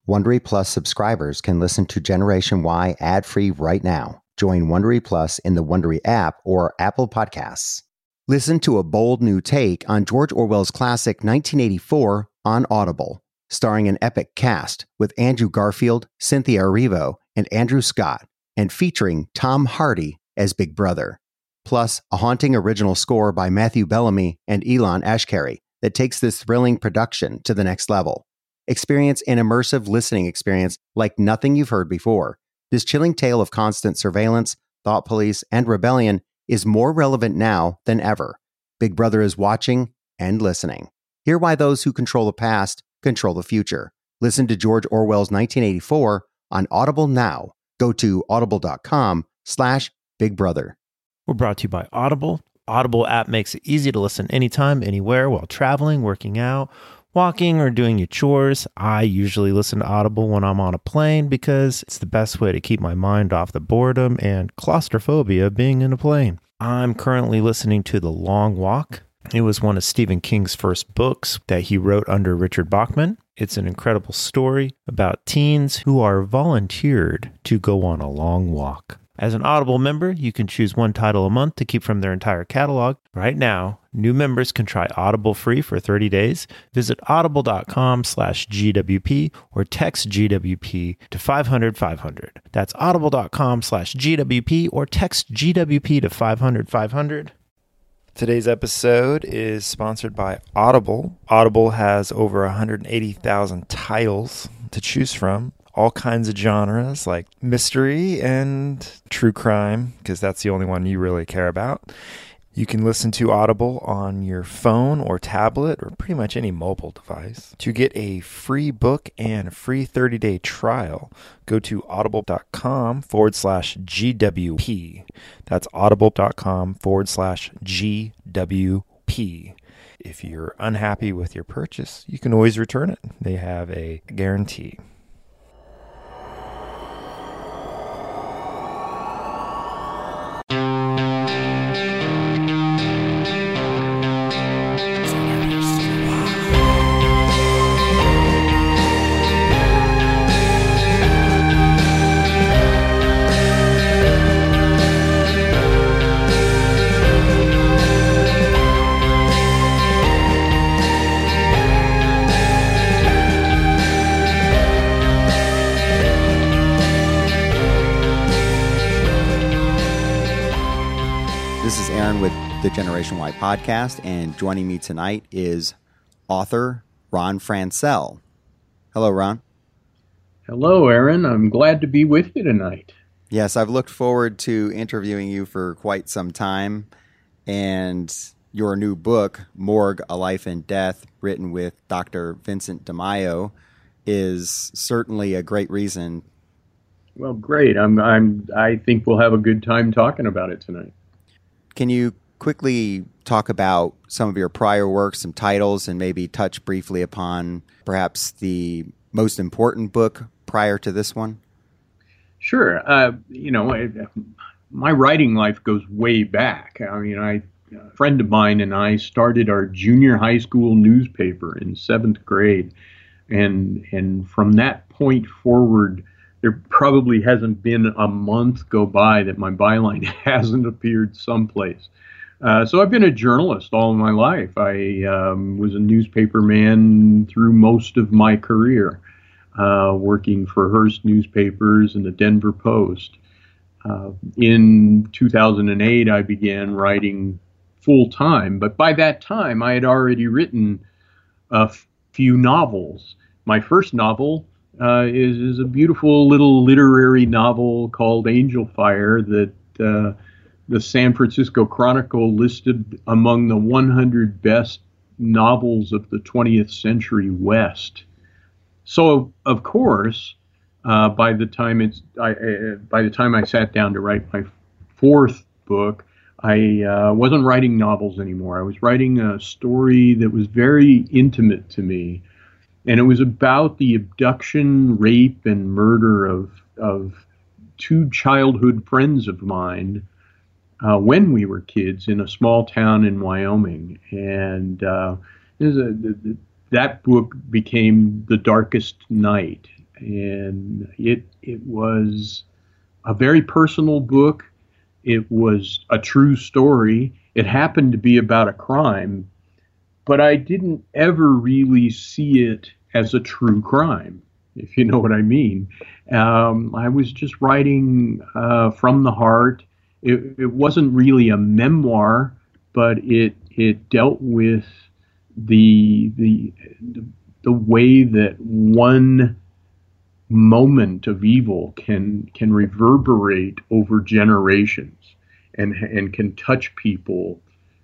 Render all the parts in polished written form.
Wondery Plus subscribers can listen to Generation Y ad-free right now. Join Wondery Plus in the Wondery app or Apple Podcasts. Listen to a bold new take on George Orwell's classic 1984 on Audible, starring an epic cast with Andrew Garfield, Cynthia Erivo, and Andrew Scott, and featuring Tom Hardy as Big Brother. Plus, a haunting original score by Matthew Bellamy and Elon Ashkari that takes this thrilling production to the next level. Experience an immersive listening experience like nothing you've heard before. This chilling tale of constant surveillance, thought police, and rebellion is more relevant now than ever. Big Brother is watching and listening. Hear why those who control the past control the future. Listen to George Orwell's 1984 on Audible now. Go to audible.com/Big Brother. We're brought to you by Audible. Audible app makes it easy to listen anytime, anywhere, while traveling, working out, walking, or doing your chores. I usually listen to Audible when I'm on a plane because it's the best way to keep my mind off the boredom and claustrophobia being in a plane. I'm currently listening to The Long Walk. It was one of Stephen King's first books that he wrote under Richard Bachman. It's an incredible story about teens who are volunteered to go on a long walk. As an Audible member, you can choose one title a month to keep from their entire catalog. Right now, new members can try Audible free for 30 days. Visit audible.com/GWP or text GWP to 500-500. That's audible.com/GWP or text GWP to 500-500. Today's episode is sponsored by Audible. Audible has over 180,000 titles to choose from. All kinds of genres like mystery and true crime, because that's the only one you really care about. You can listen to Audible on your phone or tablet or pretty much any mobile device. To get a free book and free 30-day trial, go to audible.com/GWP. That's audible.com/GWP. If you're unhappy with your purchase, you can always return it. They have a guarantee. With the Generation Y podcast, and joining me tonight is author Ron Franscell. Hello, Ron. Hello, Aaron. I'm glad to be with you tonight. Yes, I've looked forward to interviewing you for quite some time, and your new book, Morgue: A Life and Death, written with Dr. Vincent DiMaio, is certainly a great reason. Well, great. I think we'll have a good time talking about it tonight. Can you quickly talk about some of your prior works, some titles, and maybe touch briefly upon perhaps the most important book prior to this one? Sure. My writing life goes way back. A friend of mine and I started our junior high school newspaper in 7th grade. And from that point forward, there probably hasn't been a month go by that my byline hasn't appeared someplace. So I've been a journalist all my life. I was a newspaper man through most of my career, working for Hearst Newspapers and the Denver Post. In 2008, I began writing full-time, but by that time, I had already written a few novels. My first novel is a beautiful little literary novel called Angel Fire that the San Francisco Chronicle listed among the 100 best novels of the 20th century West. So, of course, by the time I sat down to write my fourth book, I wasn't writing novels anymore. I was writing a story that was very intimate to me. And it was about the abduction, rape, and murder of two childhood friends of mine when we were kids in a small town in Wyoming. And that book became The Darkest Night. and it was a very personal book. It was a true story. It happened to be about a crime, but I didn't ever really see it as a true crime, if you know what I mean. I was just writing from the heart. It wasn't really a memoir, but it dealt with the way that one moment of evil can reverberate over generations and can touch people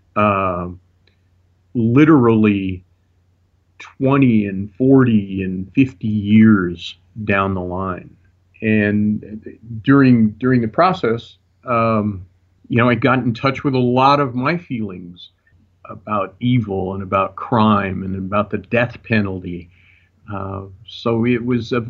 literally 20 and 40 and 50 years down the line. And during the process, I got in touch with a lot of my feelings about evil and about crime and about the death penalty. So it was a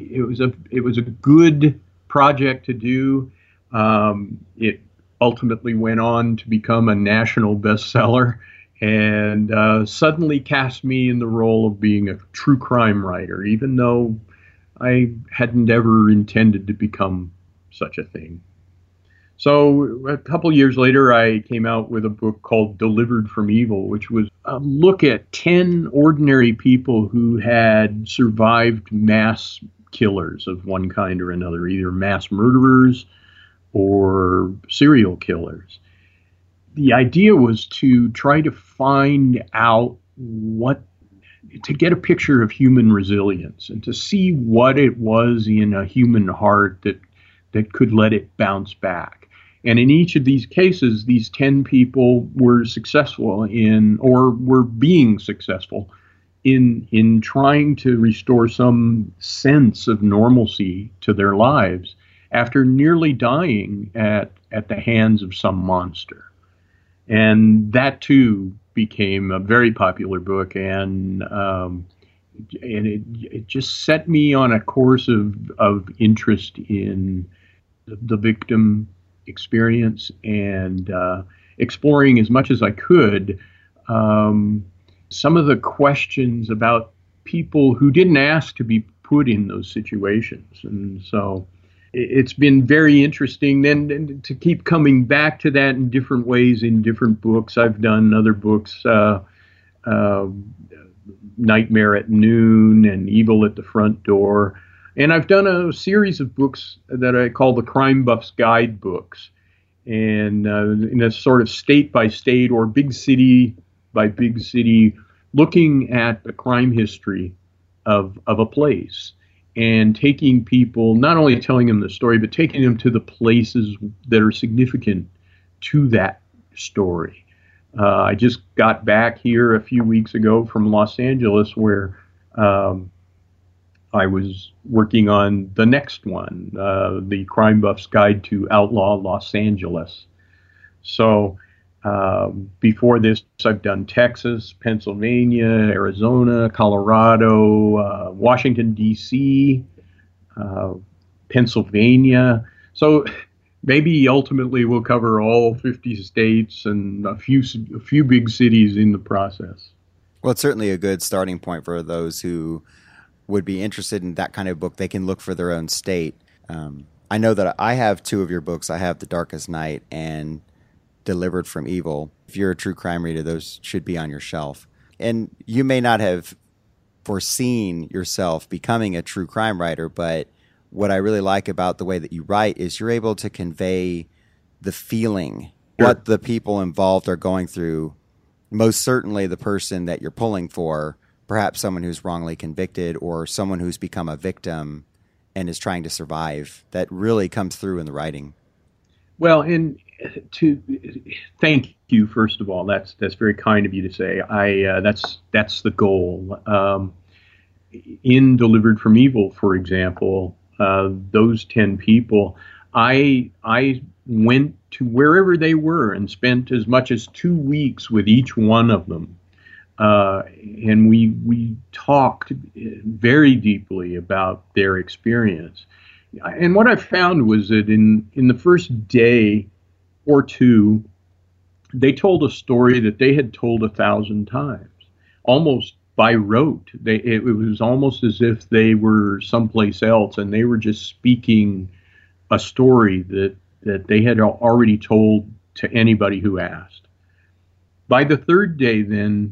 good project to do. It ultimately went on to become a national bestseller, and suddenly cast me in the role of being a true crime writer, even though I hadn't ever intended to become such a thing. So a couple years later, I came out with a book called Delivered from Evil, which was a look at 10 ordinary people who had survived mass killers of one kind or another, either mass murderers or serial killers. The idea was to try to find out to get a picture of human resilience and to see what it was in a human heart that could let it bounce back. And in each of these cases, these 10 people were successful or were being successful in trying to restore some sense of normalcy to their lives after nearly dying at the hands of some monster. And that too became a very popular book, and it just set me on a course of interest in the victim experience and exploring as much as I could some of the questions about people who didn't ask to be put in those situations. And so it's been very interesting then to keep coming back to that in different ways in different books. I've done other books, Nightmare at Noon and Evil at the Front Door. And I've done a series of books that I call the Crime Buff's Guide books. And in a sort of state by state or big city by big city, looking at the crime history of a place and taking people, not only telling them the story, but taking them to the places that are significant to that story. I just got back here a few weeks ago from Los Angeles, where I was working on the next one, the Crime Buff's Guide to Outlaw Los Angeles. So before this, I've done Texas, Pennsylvania, Arizona, Colorado, Washington, D.C., Pennsylvania. So maybe ultimately we'll cover all 50 states and a few big cities in the process. Well, it's certainly a good starting point for those who would be interested in that kind of book. They can look for their own state. I know that I have two of your books. I have The Darkest Night and Delivered from Evil. If you're a true crime reader, those should be on your shelf. And you may not have foreseen yourself becoming a true crime writer, but what I really like about the way that you write is you're able to convey the feeling, what the people involved are going through. Most certainly the person that you're pulling for, perhaps someone who's wrongly convicted or someone who's become a victim and is trying to survive. That really comes through in the writing. Well, and to thank you, first of all. That's very kind of you to say. That's the goal. In Delivered from Evil, for example, those 10 people, I went to wherever they were and spent as much as 2 weeks with each one of them. And we talked very deeply about their experience. And what I found was that in the first day or two, they told a story that they had told 1,000 times, almost by rote. It was almost as if they were someplace else and they were just speaking a story that they had already told to anybody who asked. By the third day, then,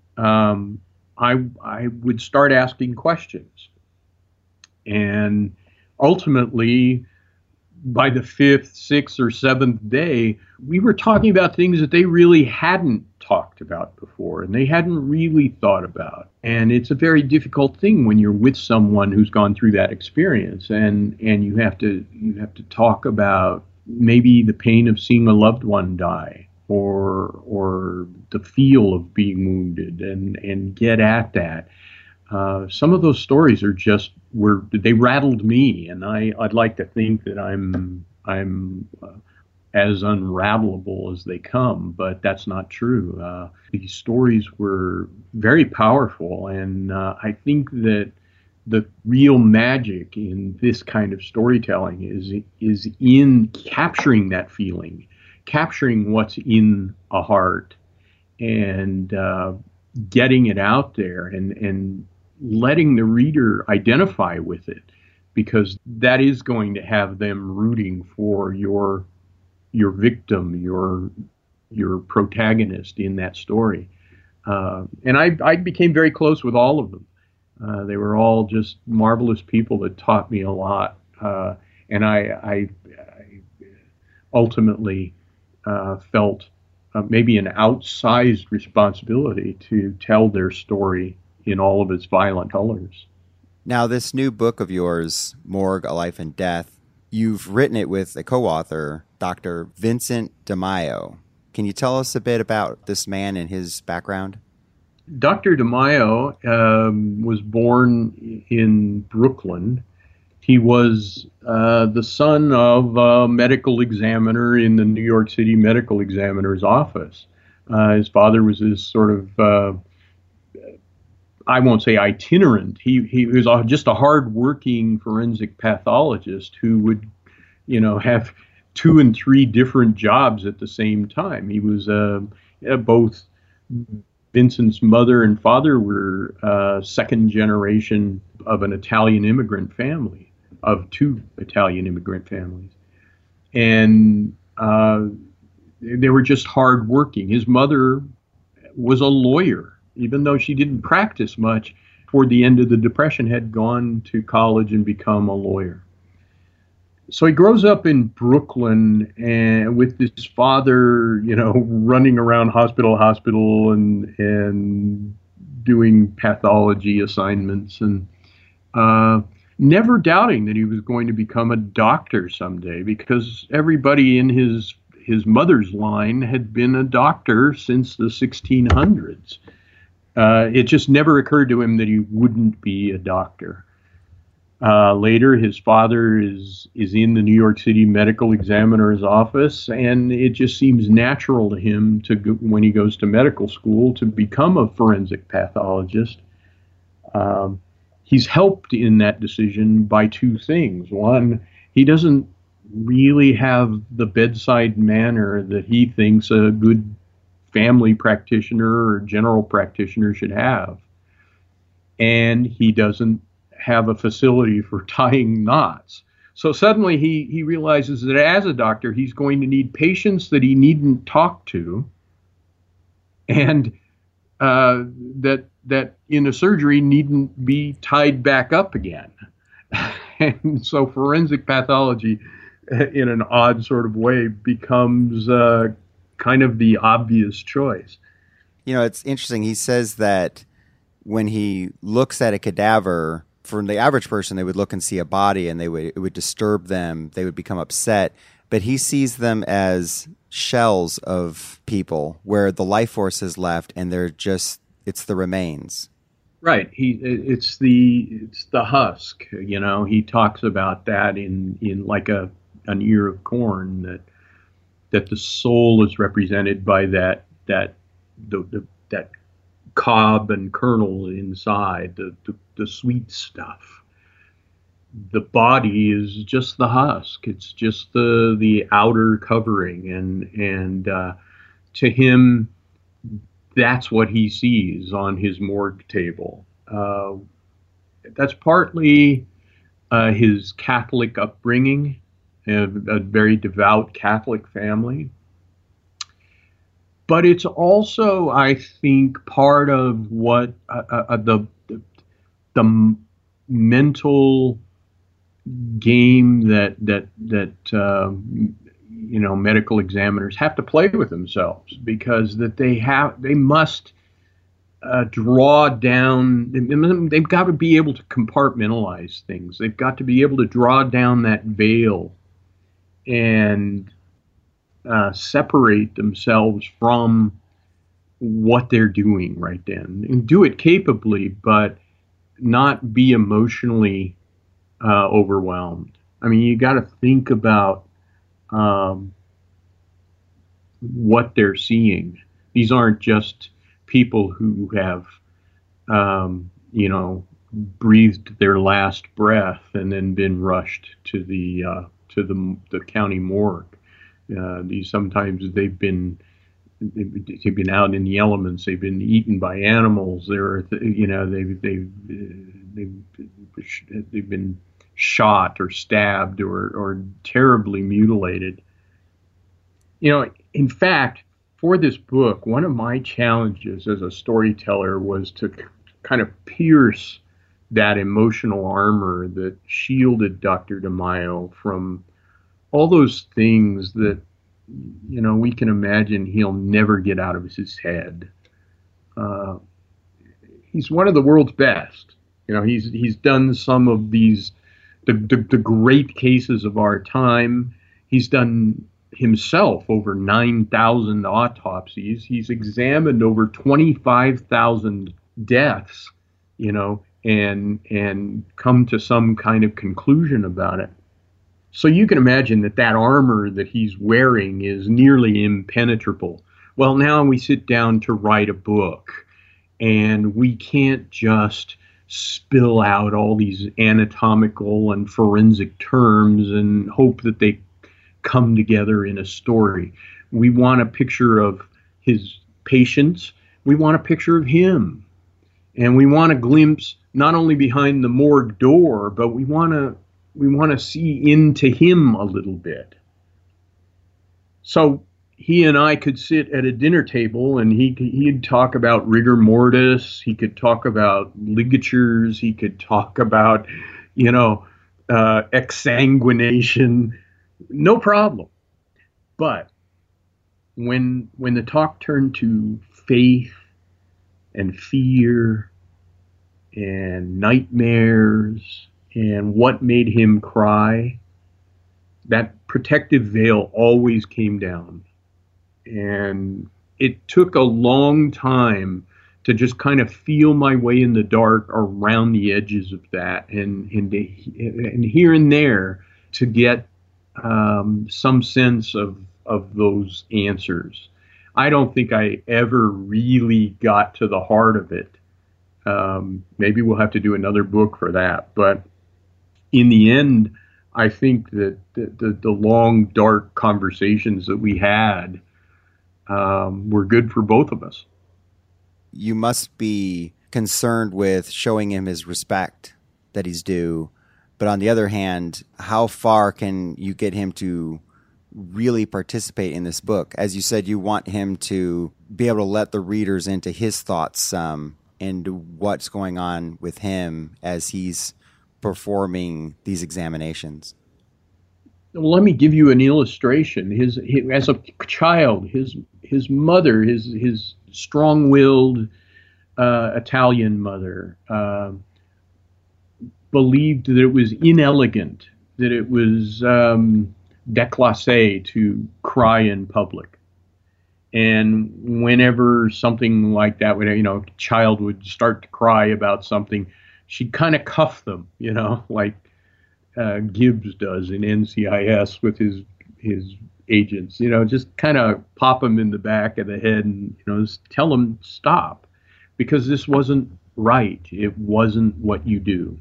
I would start asking questions. And ultimately, by the fifth, sixth, or seventh day, we were talking about things that they really hadn't talked about before and they hadn't really thought about. And it's a very difficult thing when you're with someone who's gone through that experience and you have to talk about maybe the pain of seeing a loved one die or the feel of being wounded and get at that. Some of those stories they rattled me, and I'd like to think that I'm as unravelable as they come, but that's not true. These stories were very powerful, and I think that the real magic in this kind of storytelling is in capturing that feeling, capturing what's in a heart, and getting it out there and letting the reader identify with it, because that is going to have them rooting for your victim, your protagonist in that story. And I became very close with all of them. They were all just marvelous people that taught me a lot. And I ultimately felt maybe an outsized responsibility to tell their story in all of its violent colors. Now, this new book of yours, Morgue, A Life in Death, you've written it with a co-author, Dr. Vincent DiMaio. Can you tell us a bit about this man and his background? Dr. DiMaio was born in Brooklyn. He was the son of a medical examiner in the New York City Medical Examiner's office. His father was this sort of I won't say itinerant. He was just a hard-working forensic pathologist who would, have 2 and 3 different jobs at the same time. He was both Vincent's mother and father were second generation of an Italian immigrant family, of 2 Italian immigrant families, and they were just hard-working. His mother was a lawyer. Even though she didn't practice much, toward the end of the Depression, had gone to college and become a lawyer. So he grows up in Brooklyn and with his father, running around hospital and doing pathology assignments and never doubting that he was going to become a doctor someday, because everybody in his mother's line had been a doctor since the 1600s. It just never occurred to him that he wouldn't be a doctor. Later, his father is in the New York City Medical Examiner's office, and it just seems natural to him when he goes to medical school, to become a forensic pathologist. He's helped in that decision by 2 things. One, he doesn't really have the bedside manner that he thinks a good family practitioner or general practitioner should have. And he doesn't have a facility for tying knots. So suddenly he realizes that as a doctor, he's going to need patients that he needn't talk to, and that in a surgery needn't be tied back up again. And so forensic pathology, in an odd sort of way, becomes kind of the obvious choice. It's interesting. He says that when he looks at a cadaver, for the average person, they would look and see a body and it would disturb them. They would become upset. But he sees them as shells of people where the life force is left and it's the remains. Right. It's the husk. He talks about that in like an ear of corn, that the soul is represented by that cob and kernel inside, the sweet stuff. The body is just the husk. It's just the outer covering, and to him, that's what he sees on his morgue table. That's partly his Catholic upbringing, a very devout Catholic family. But it's also, I think, part of what the mental game that medical examiners have to play with themselves, because that they must draw down. They've got to be able to compartmentalize things. They've got to be able to draw down that veil and separate themselves from what they're doing right then, and do it capably, but not be emotionally overwhelmed. I mean, you got to think about what they're seeing. These aren't just people who have, breathed their last breath and then been rushed to the county morgue. Sometimes they've been out in the elements. They've been eaten by animals. They've been shot or stabbed or terribly mutilated. In fact, for this book, one of my challenges as a storyteller was to kind of pierce that emotional armor that shielded Dr. DeMaio from all those things that, we can imagine he'll never get out of his head. He's one of the world's best. He's done some of these, the great cases of our time. He's done himself over 9,000 autopsies. He's examined over 25,000 deaths, and come to some kind of conclusion about it. So you can imagine that armor that he's wearing is nearly impenetrable. Well, now we sit down to write a book, and we can't just spill out all these anatomical and forensic terms and hope that they come together in a story. We want a picture of his patients. We want a picture of him. And we want a glimpse not only behind the morgue door, but we want to see into him a little bit. So he and I could sit at a dinner table, and he'd talk about rigor mortis. He could talk about ligatures. He could talk about, exsanguination. No problem. But when the talk turned to faith and fear and nightmares and what made him cry, that protective veil always came down. And it took a long time to just kind of feel my way in the dark around the edges of that, and here and there to get some sense of those answers. I don't think I ever really got to the heart of it. Maybe we'll have to do another book for that. But in the end, I think that the long, dark conversations that we had were good for both of us. You must be concerned with showing him his respect that he's due. But on the other hand, how far can you get him to really participate in this book? As you said, you want him to be able to let the readers into his thoughts into what's going on with him as he's performing these examinations. Well, let me give you an illustration. As a child, his mother, his strong-willed Italian mother, believed that it was inelegant, that it was déclassé to cry in public. And whenever something like that, a child would start to cry about something, she'd kind of cuff them, like Gibbs does in NCIS with his agents, just kind of pop them in the back of the head and, just tell them stop, because this wasn't right. It wasn't what you do.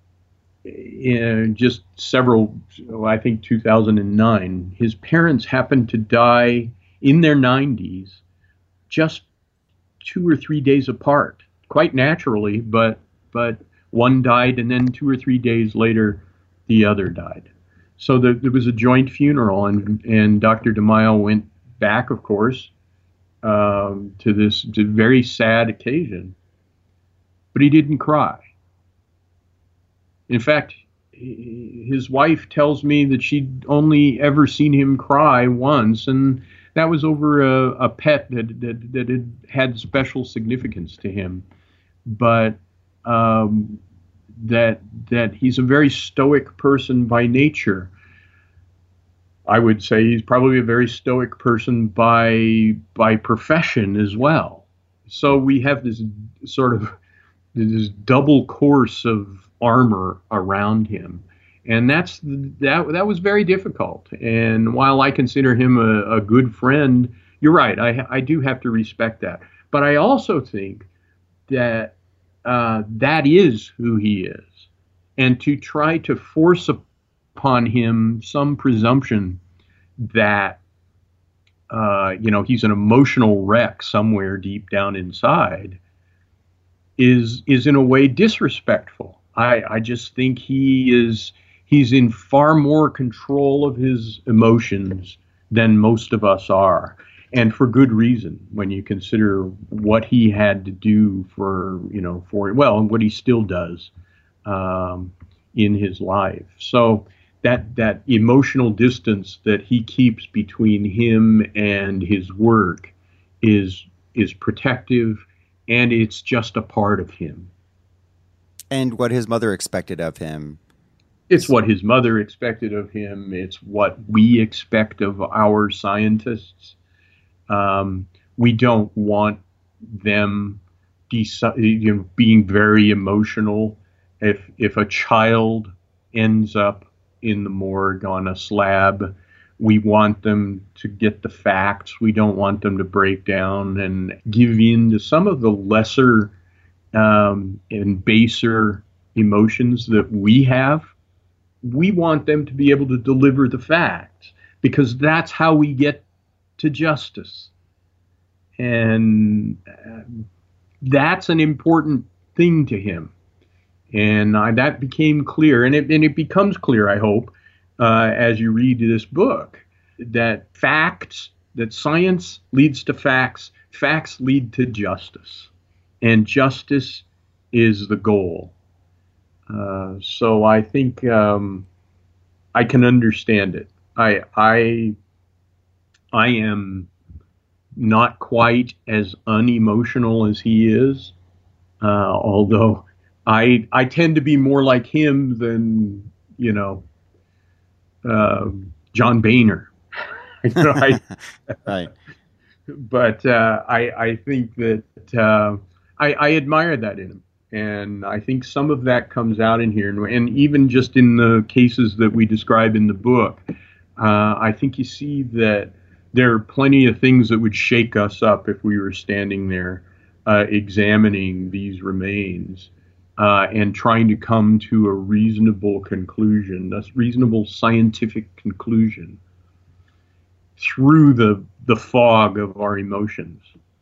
Just I think 2009, his parents happened to die in their 90s, just 2 or 3 days apart, quite naturally, but one died, and then 2 or 3 days later, the other died. So there was a joint funeral, and Dr. DeMaio went back, of course, to this very sad occasion, but he didn't cry. In fact, his wife tells me that she'd only ever seen him cry once, and that was over a pet that had special significance to him. But that he's a very stoic person by nature. I would say he's probably a very stoic person by profession as well. So we have this sort of this double course of armor around him, and that was very difficult. And while I consider him a good friend, you're right, I do have to respect that. But I also think that that is who he is, and to try to force upon him some presumption that he's an emotional wreck somewhere deep down inside is in a way disrespectful. I just think he's in far more control of his emotions than most of us are, and for good reason when you consider what he had to do and what he still does in his life. So that emotional distance that he keeps between him and his work is protective, and it's just a part of him. And what his mother expected of him. It's what his mother expected of him. It's what we expect of our scientists. We don't want them being very emotional. If a child ends up in the morgue on a slab, we want them to get the facts. We don't want them to break down and give in to some of the lesser and baser emotions that we have. We want them to be able to deliver the facts, because that's how we get to justice. And that's an important thing to him. And that became clear, and it becomes clear, I hope, as you read this book, that science leads to facts, facts lead to justice, and justice is the goal. So I think I can understand it. I am not quite as unemotional as he is, although I tend to be more like him than, John Boehner. Right. But I think that I admire that in him. And I think some of that comes out in here. And even just in the cases that we describe in the book, I think you see that there are plenty of things that would shake us up if we were standing there examining these remains and trying to come to a reasonable conclusion, a reasonable scientific conclusion through the fog of our emotions.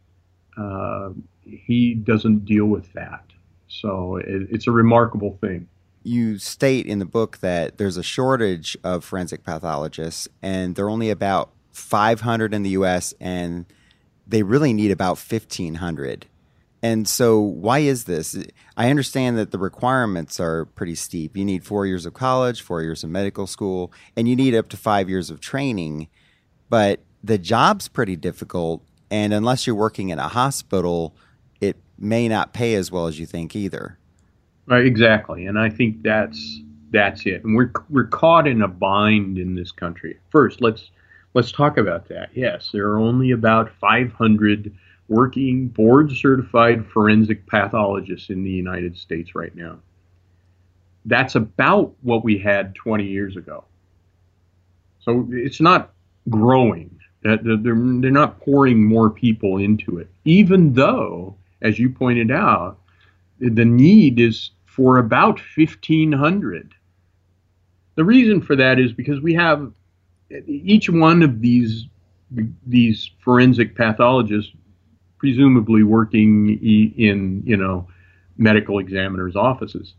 He doesn't deal with that. So it's a remarkable thing. You state in the book that there's a shortage of forensic pathologists, and there are only about 500 in the U.S., and they really need about 1,500. And so why is this? I understand that the requirements are pretty steep. You need 4 years of college, 4 years of medical school, and you need up to 5 years of training. But the job's pretty difficult, and unless you're working in a hospital, it may not pay as well as you think either. Right, exactly, and I think that's it. And we're caught in a bind in this country. First, let's talk about that. Yes, there are only about 500 working board-certified forensic pathologists in the United States right now. That's about what we had 20 years ago. So it's not growing. They're not pouring more people into it, even though, as you pointed out, the need is for about 1,500. The reason for that is because we have each one of these forensic pathologists presumably working in, medical examiners' offices,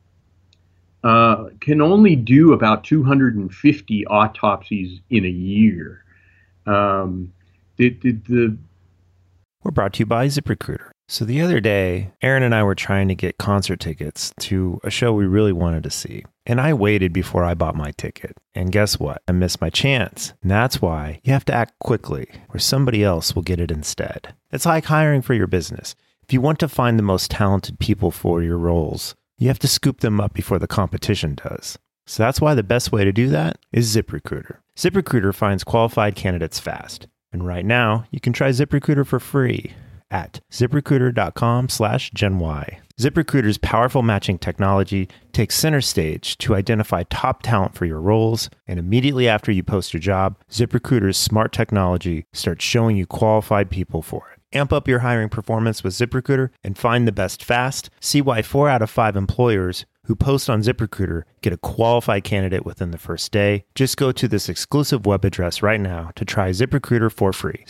can only do about 250 autopsies in a year. We're brought to you by ZipRecruiter. So the other day, Aaron and I were trying to get concert tickets to a show we really wanted to see. And I waited before I bought my ticket. And guess what? I missed my chance. And that's why you have to act quickly, or somebody else will get it instead. It's like hiring for your business. If you want to find the most talented people for your roles, you have to scoop them up before the competition does. So that's why the best way to do that is ZipRecruiter. ZipRecruiter finds qualified candidates fast. And right now, you can try ZipRecruiter for free at ZipRecruiter.com/GenY. ZipRecruiter's powerful matching technology takes center stage to identify top talent for your roles, and immediately after you post your job, ZipRecruiter's smart technology starts showing you qualified people for it. Amp up your hiring performance with ZipRecruiter and find the best fast. See why 4 out of 5 employers who post on ZipRecruiter get a qualified candidate within the first day. Just go to this exclusive web address right now to try ZipRecruiter for free.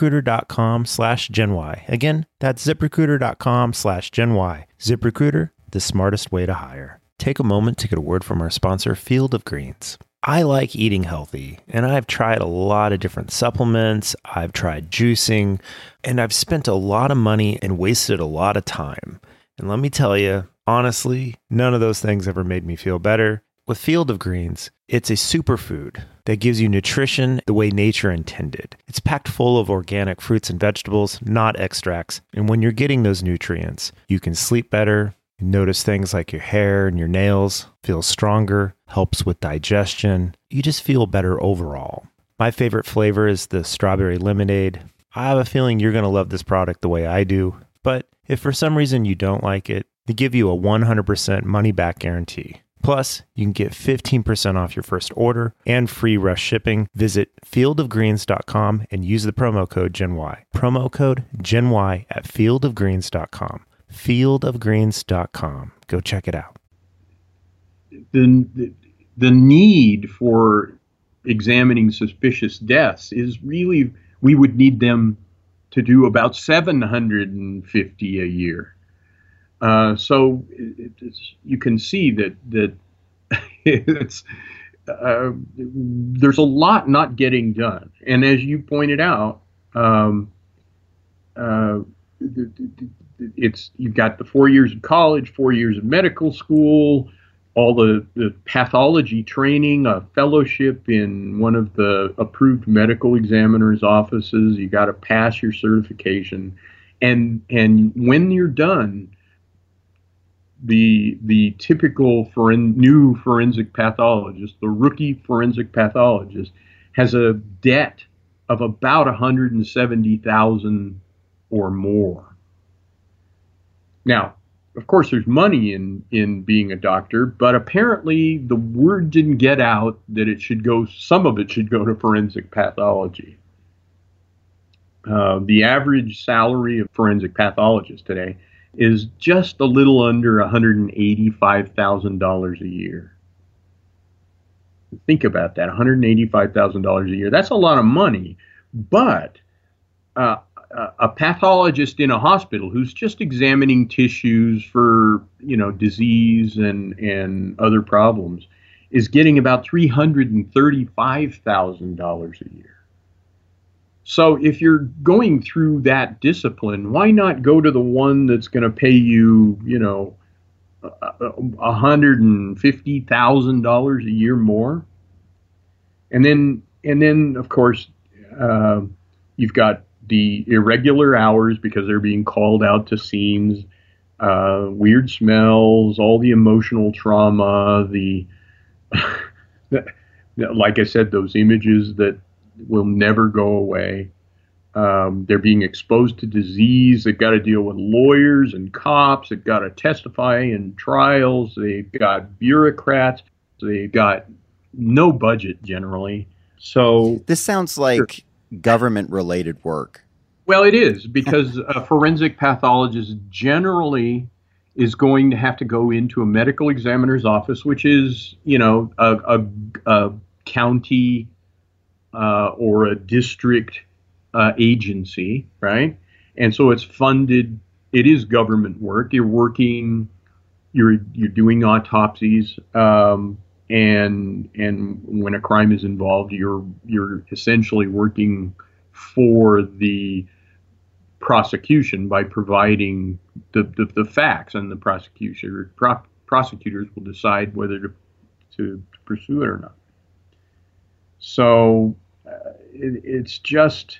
ZipRecruiter.com/GenY. Again, that's ZipRecruiter.com/GenY. ZipRecruiter, the smartest way to hire. Take a moment to get a word from our sponsor, Field of Greens. I like eating healthy, and I've tried a lot of different supplements. I've tried juicing, and I've spent a lot of money and wasted a lot of time. And let me tell you, honestly, none of those things ever made me feel better. With Field of Greens, it's a superfood that gives you nutrition the way nature intended. It's packed full of organic fruits and vegetables, not extracts. And when you're getting those nutrients, you can sleep better, notice things like your hair and your nails feel stronger, helps with digestion. You just feel better overall. My favorite flavor is the strawberry lemonade. I have a feeling you're going to love this product the way I do. But if for some reason you don't like it, they give you a 100% money-back guarantee. Plus, you can get 15% off your first order and free rush shipping. Visit fieldofgreens.com and use the promo code GenY. Promo code GenY at fieldofgreens.com. Fieldofgreens.com. Go check it out. The need for examining suspicious deaths is really, we would need them to do about 750 a year. So you can see that it's there's a lot not getting done. And as you pointed out, you've got the 4 years of college, 4 years of medical school, all the pathology training, a fellowship in one of the approved medical examiner's offices. You got to pass your certification, and when you're done, the typical new forensic pathologist, the rookie forensic pathologist, has a debt of about $170,000 or more. Now, of course, there's money in being a doctor, but apparently the word didn't get out that some of it should go to forensic pathology. The average salary of forensic pathologists today is just a little under $185,000 a year. Think about that, $185,000 a year. That's a lot of money, but a pathologist in a hospital who's just examining tissues for, disease and other problems is getting about $335,000 a year. So if you're going through that discipline, why not go to the one that's going to pay you, $150,000 a year more? And then of course, you've got the irregular hours because they're being called out to scenes, weird smells, all the emotional trauma, like I said, those images that will never go away. They're being exposed to disease. They've got to deal with lawyers and cops. They've got to testify in trials. They've got bureaucrats. They've got no budget generally. So this sounds like government-related work. Well, it is, because a forensic pathologist generally is going to have to go into a medical examiner's office, which is, a county or a district agency, right? And so it's funded. It is government work. You're working. You're doing autopsies, and when a crime is involved, you're essentially working for the prosecution by providing the facts, and the prosecutors will decide whether to pursue it or not. So it's just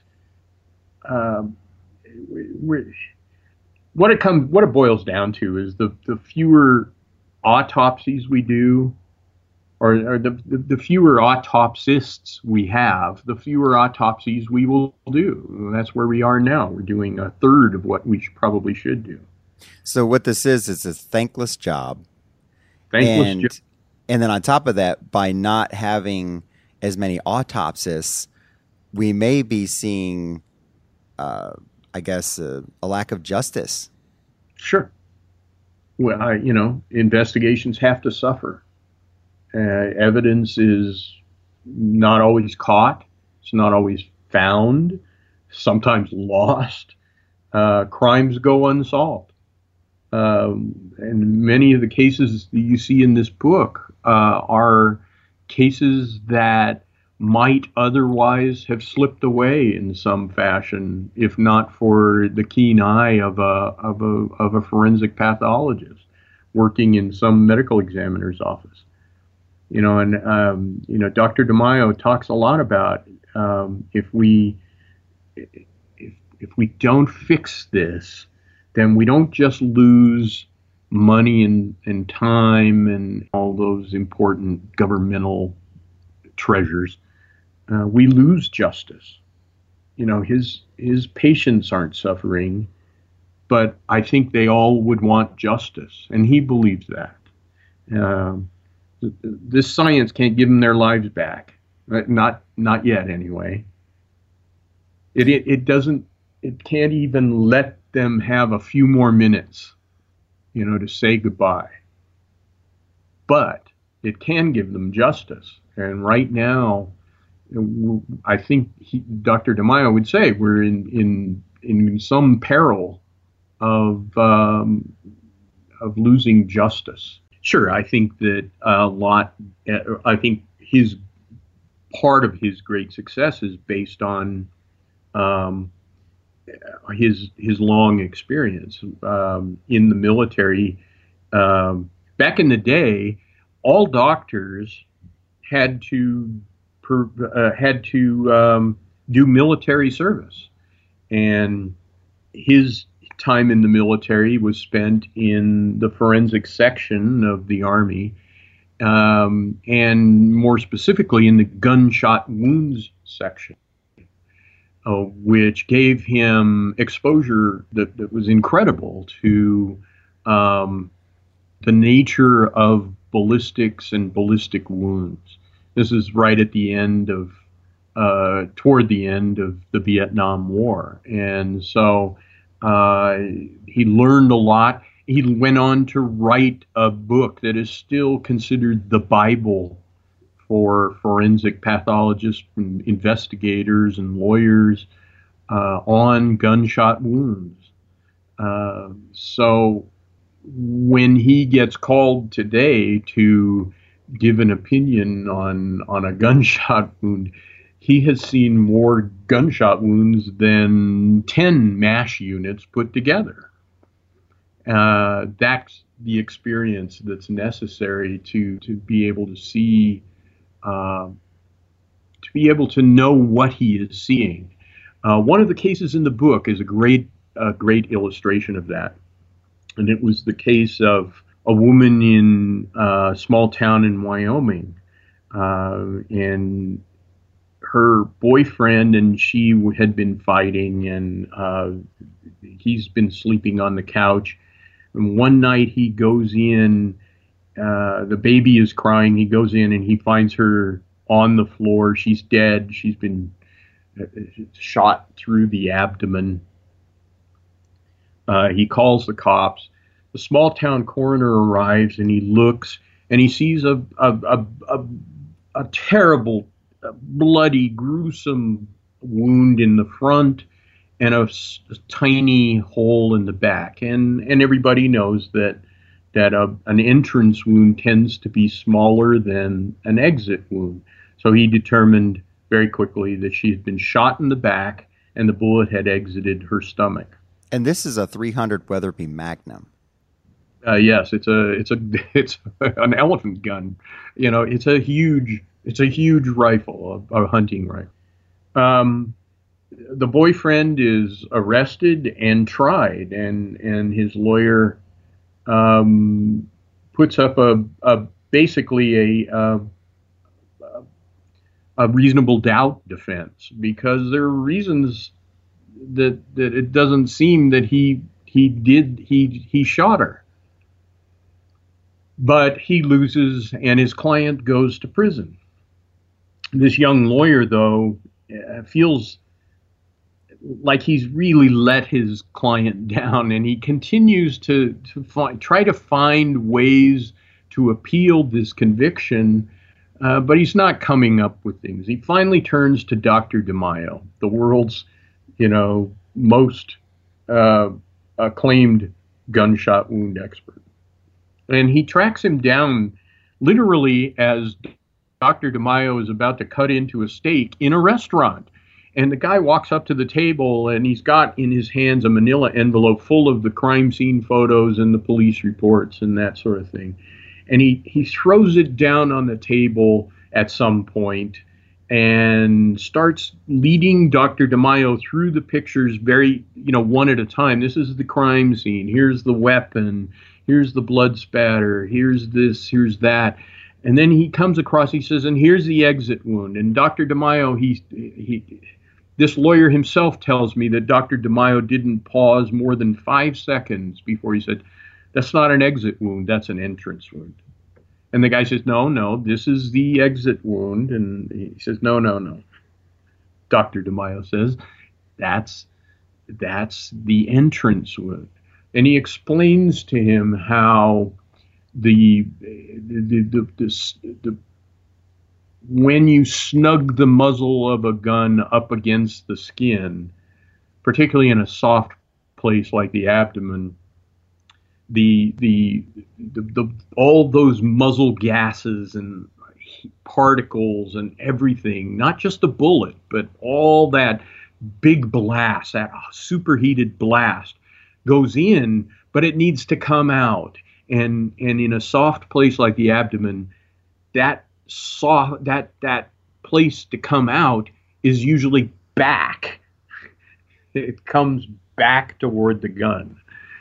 what it boils down to is the fewer autopsies we do, or the fewer autopsists we have, the fewer autopsies we will do. And that's where we are now. We're doing a third of what we probably should do. So what this is a thankless job. And then on top of that, by not having as many autopsists, we may be seeing, a lack of justice. Sure. Well, investigations have to suffer. Evidence is not always caught. It's not always found. Sometimes lost. Crimes go unsolved. And many of the cases that you see in this book are cases that might otherwise have slipped away in some fashion, if not for the keen eye of a forensic pathologist working in some medical examiner's office. Dr. DeMaio talks a lot about if we don't fix this, then we don't just lose money and time and all those important governmental treasures. We lose justice. His patients aren't suffering, but I think they all would want justice, and he believes that. This science can't give them their lives back, not yet anyway. It doesn't. It can't even let them have a few more minutes, to say goodbye. But it can give them justice, and right now, I think Dr. DeMaio would say we're in some peril of losing justice. Sure, I think that I think his part of his great success is based on his long experience in the military. Back in the day, all doctors had to do military service, and his time in the military was spent in the forensic section of the Army, and more specifically in the gunshot wounds section, which gave him exposure that was incredible to the nature of ballistics and ballistic wounds. This is right at the end of, toward the end of the Vietnam War. And so he learned a lot. He went on to write a book that is still considered the Bible for forensic pathologists and investigators and lawyers on gunshot wounds. So when he gets called today to give an opinion on a gunshot wound, he has seen more gunshot wounds than 10 MASH units put together. That's the experience that's necessary to be able to see, to be able to know what he is seeing. One of the cases in the book is a great illustration of that. And it was the case of a woman in a small town in Wyoming, and her boyfriend and she had been fighting, and he's been sleeping on the couch. And one night he goes in, the baby is crying. He goes in and he finds her on the floor. She's dead. She's been shot through the abdomen. He calls the cops. The small town coroner arrives, and he looks, and he sees a terrible, bloody, gruesome wound in the front and a tiny hole in the back. And everybody knows that an entrance wound tends to be smaller than an exit wound. So he determined very quickly that she had been shot in the back and the bullet had exited her stomach. And this is a .300 Weatherby Magnum. Yes, it's an elephant gun. It's a huge rifle, a hunting rifle. The boyfriend is arrested and tried, and his lawyer puts up basically a reasonable doubt defense, because there are reasons that it doesn't seem that he shot her. But he loses, and his client goes to prison. This young lawyer, though, feels like he's really let his client down, and he continues to try to find ways to appeal this conviction, but he's not coming up with things. He finally turns to Dr. DeMaio, the world's, most acclaimed gunshot wound expert. And he tracks him down literally as Dr. DeMaio is about to cut into a steak in a restaurant. And the guy walks up to the table, and he's got in his hands a manila envelope full of the crime scene photos and the police reports and that sort of thing. And he throws it down on the table at some point and starts leading Dr. DeMaio through the pictures very, one at a time. This is the crime scene. Here's the weapon. Here's the blood spatter. Here's this. Here's that. And then he comes across, he says, and here's the exit wound. And Dr. DeMaio, this lawyer himself tells me that Dr. DeMaio didn't pause more than 5 seconds before he said, that's not an exit wound, that's an entrance wound. And the guy says, no, this is the exit wound. And he says, no. Dr. DeMaio says, that's the entrance wound. And he explains to him how when you snug the muzzle of a gun up against the skin, particularly in a soft place like the abdomen, all those muzzle gases and particles and everything, not just the bullet, but all that big blast, that superheated blast, goes in, but it needs to come out. And in a soft place like the abdomen, that place to come out is usually back. It comes back toward the gun.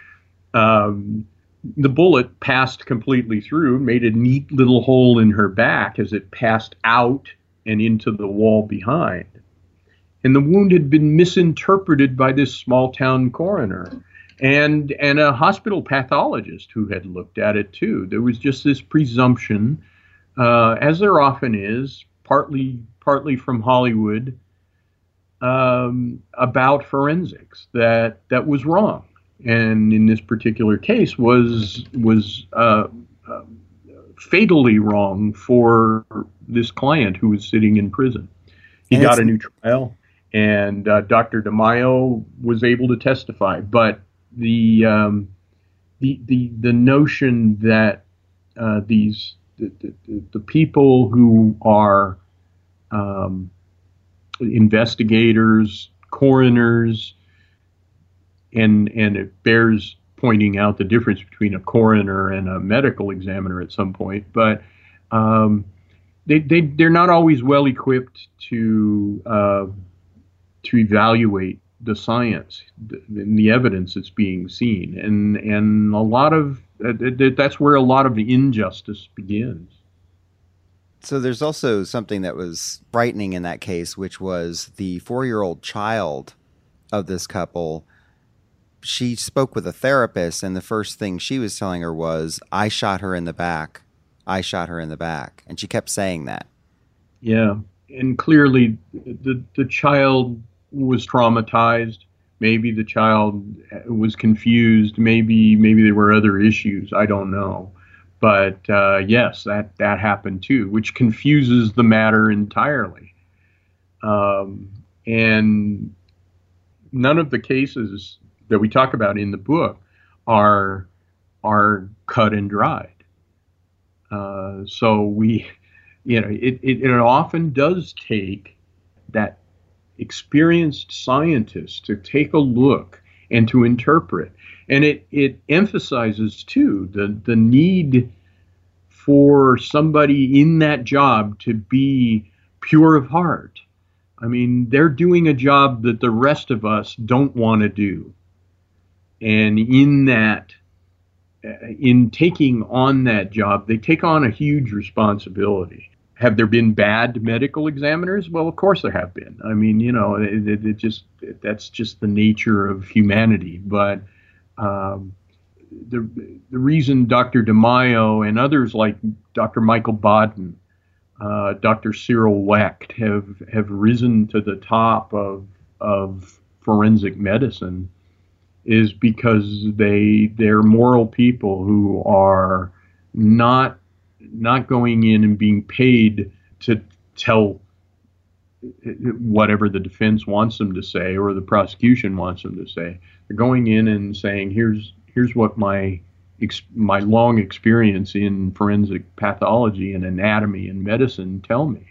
The bullet passed completely through, made a neat little hole in her back as it passed out and into the wall behind. And the wound had been misinterpreted by this small town coroner and a hospital pathologist who had looked at it too. There was just this presumption, as there often is, partly from Hollywood, about forensics that was wrong, and in this particular case was fatally wrong for this client who was sitting in prison. He got a new trial, and Dr. DeMaio was able to testify, but the notion that the people who are investigators, coroners, and it bears pointing out the difference between a coroner and a medical examiner at some point, but they're not always well equipped to evaluate the science and the evidence that's being seen, and a lot of that's where a lot of the injustice begins. So there's also something that was frightening in that case, which was the 4-year-old child of this couple. She spoke with a therapist, and the first thing she was telling her was, I shot her in the back. I shot her in the back. And she kept saying that. Yeah. And clearly the child was traumatized. Maybe the child was confused. Maybe there were other issues. I don't know. But yes, that happened too, which confuses the matter entirely. And none of the cases that we talk about in the book are cut and dried. So it often does take that experienced scientist to take a look and to interpret. And it emphasizes, too, the need for somebody in that job to be pure of heart. I mean, they're doing a job that the rest of us don't want to do. And in taking on that job, they take on a huge responsibility. Have there been bad medical examiners? Well, of course there have been. I mean, that's just the nature of humanity. But the reason Dr. DeMaio and others like Dr. Michael Baden, Dr. Cyril Wecht have risen to the top of forensic medicine is because they're moral people who are not going in and being paid to tell whatever the defense wants them to say or the prosecution wants them to say. They're going in and saying, here's what my long experience in forensic pathology and anatomy and medicine tell me.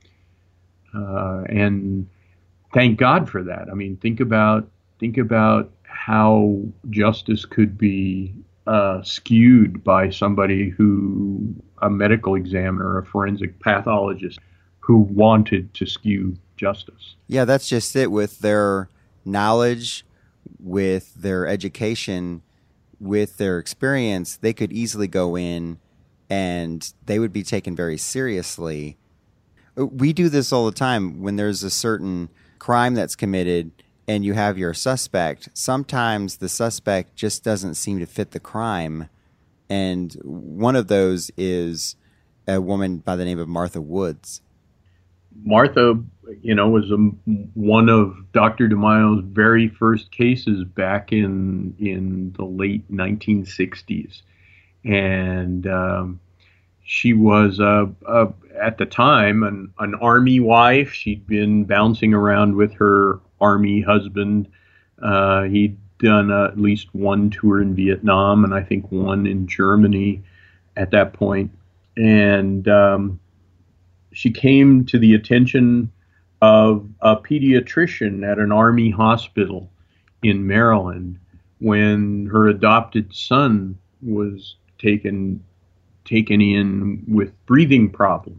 And thank God for that. I mean, think about how justice could be skewed by somebody a medical examiner, a forensic pathologist, who wanted to skew justice. Yeah, that's just it. With their knowledge, with their education, with their experience, they could easily go in and they would be taken very seriously. We do this all the time when there's a certain crime that's committed and you have your suspect. Sometimes the suspect just doesn't seem to fit the crime. And one of those is a woman by the name of Martha Woods. Martha, was one of Dr. DeMaio's very first cases back in the late 1960s. And she was, at the time, an Army wife. She'd been bouncing around with her Army husband. He'd done at least one tour in Vietnam and I think one in Germany at that point. And she came to the attention of a pediatrician at an Army hospital in Maryland when her adopted son was taken in with breathing problems.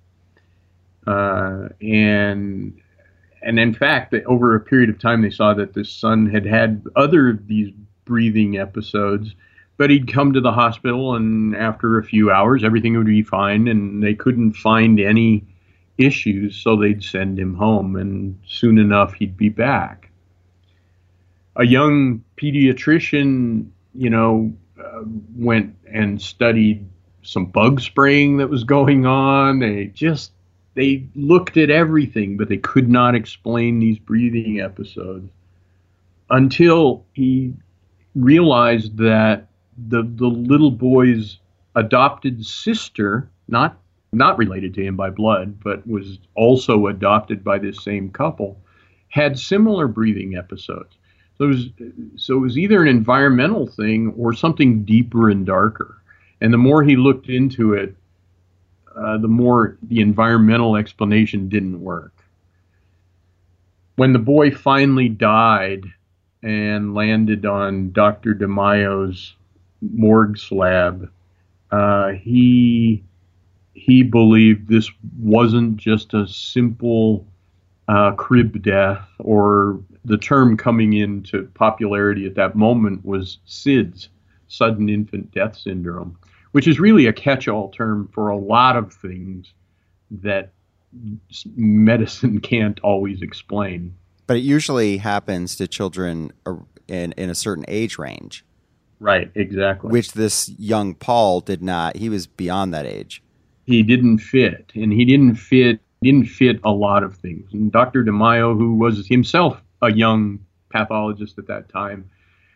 And in fact, over a period of time, they saw that this son had other of these breathing episodes, but he'd come to the hospital, and after a few hours, everything would be fine, and they couldn't find any issues, so they'd send him home, and soon enough, he'd be back. A young pediatrician, went and studied some bug spraying that was going on. They looked at everything, but they could not explain these breathing episodes until he realized that the little boy's adopted sister, not related to him by blood, but was also adopted by this same couple, had similar breathing episodes. So it was either an environmental thing or something deeper and darker. And the more he looked into it, the more the environmental explanation didn't work. When the boy finally died and landed on Dr. DeMaio's morgue slab, he believed this wasn't just a simple crib death, or the term coming into popularity at that moment was SIDS, sudden infant death syndrome, which is really a catch-all term for a lot of things that medicine can't always explain. But it usually happens to children in a certain age range. Right, exactly. Which this young Paul did not. He was beyond that age. He didn't fit, and he didn't fit a lot of things. And Dr. DeMaio, who was himself a young pathologist at that time,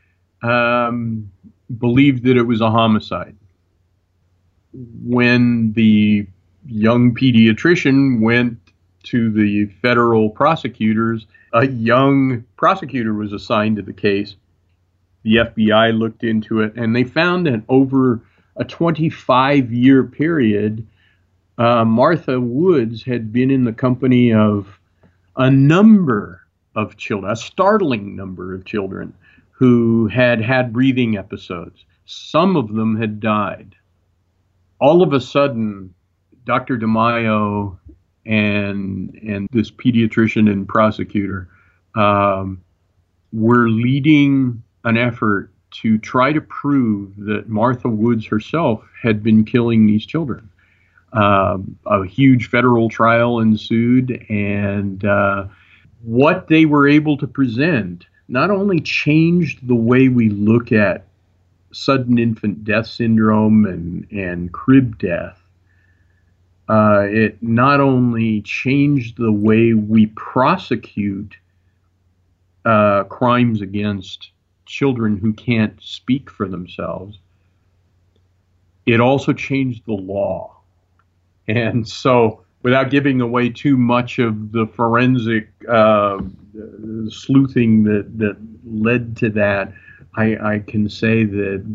believed that it was a homicide. When the young pediatrician went to the federal prosecutors. A young prosecutor was assigned to the case. The FBI looked into it, and they found that over a 25-year period, Martha Woods had been in the company of a number of children, a startling number of children who had breathing episodes. Some of them had died. All of a sudden, Dr. DeMaio and this pediatrician and prosecutor were leading an effort to try to prove that Martha Woods herself had been killing these children. A huge federal trial ensued, and what they were able to present not only changed the way we look at sudden infant death syndrome and crib death, it not only changed the way we prosecute crimes against children who can't speak for themselves, it also changed the law. And so, without giving away too much of the forensic sleuthing that led to that, I can say that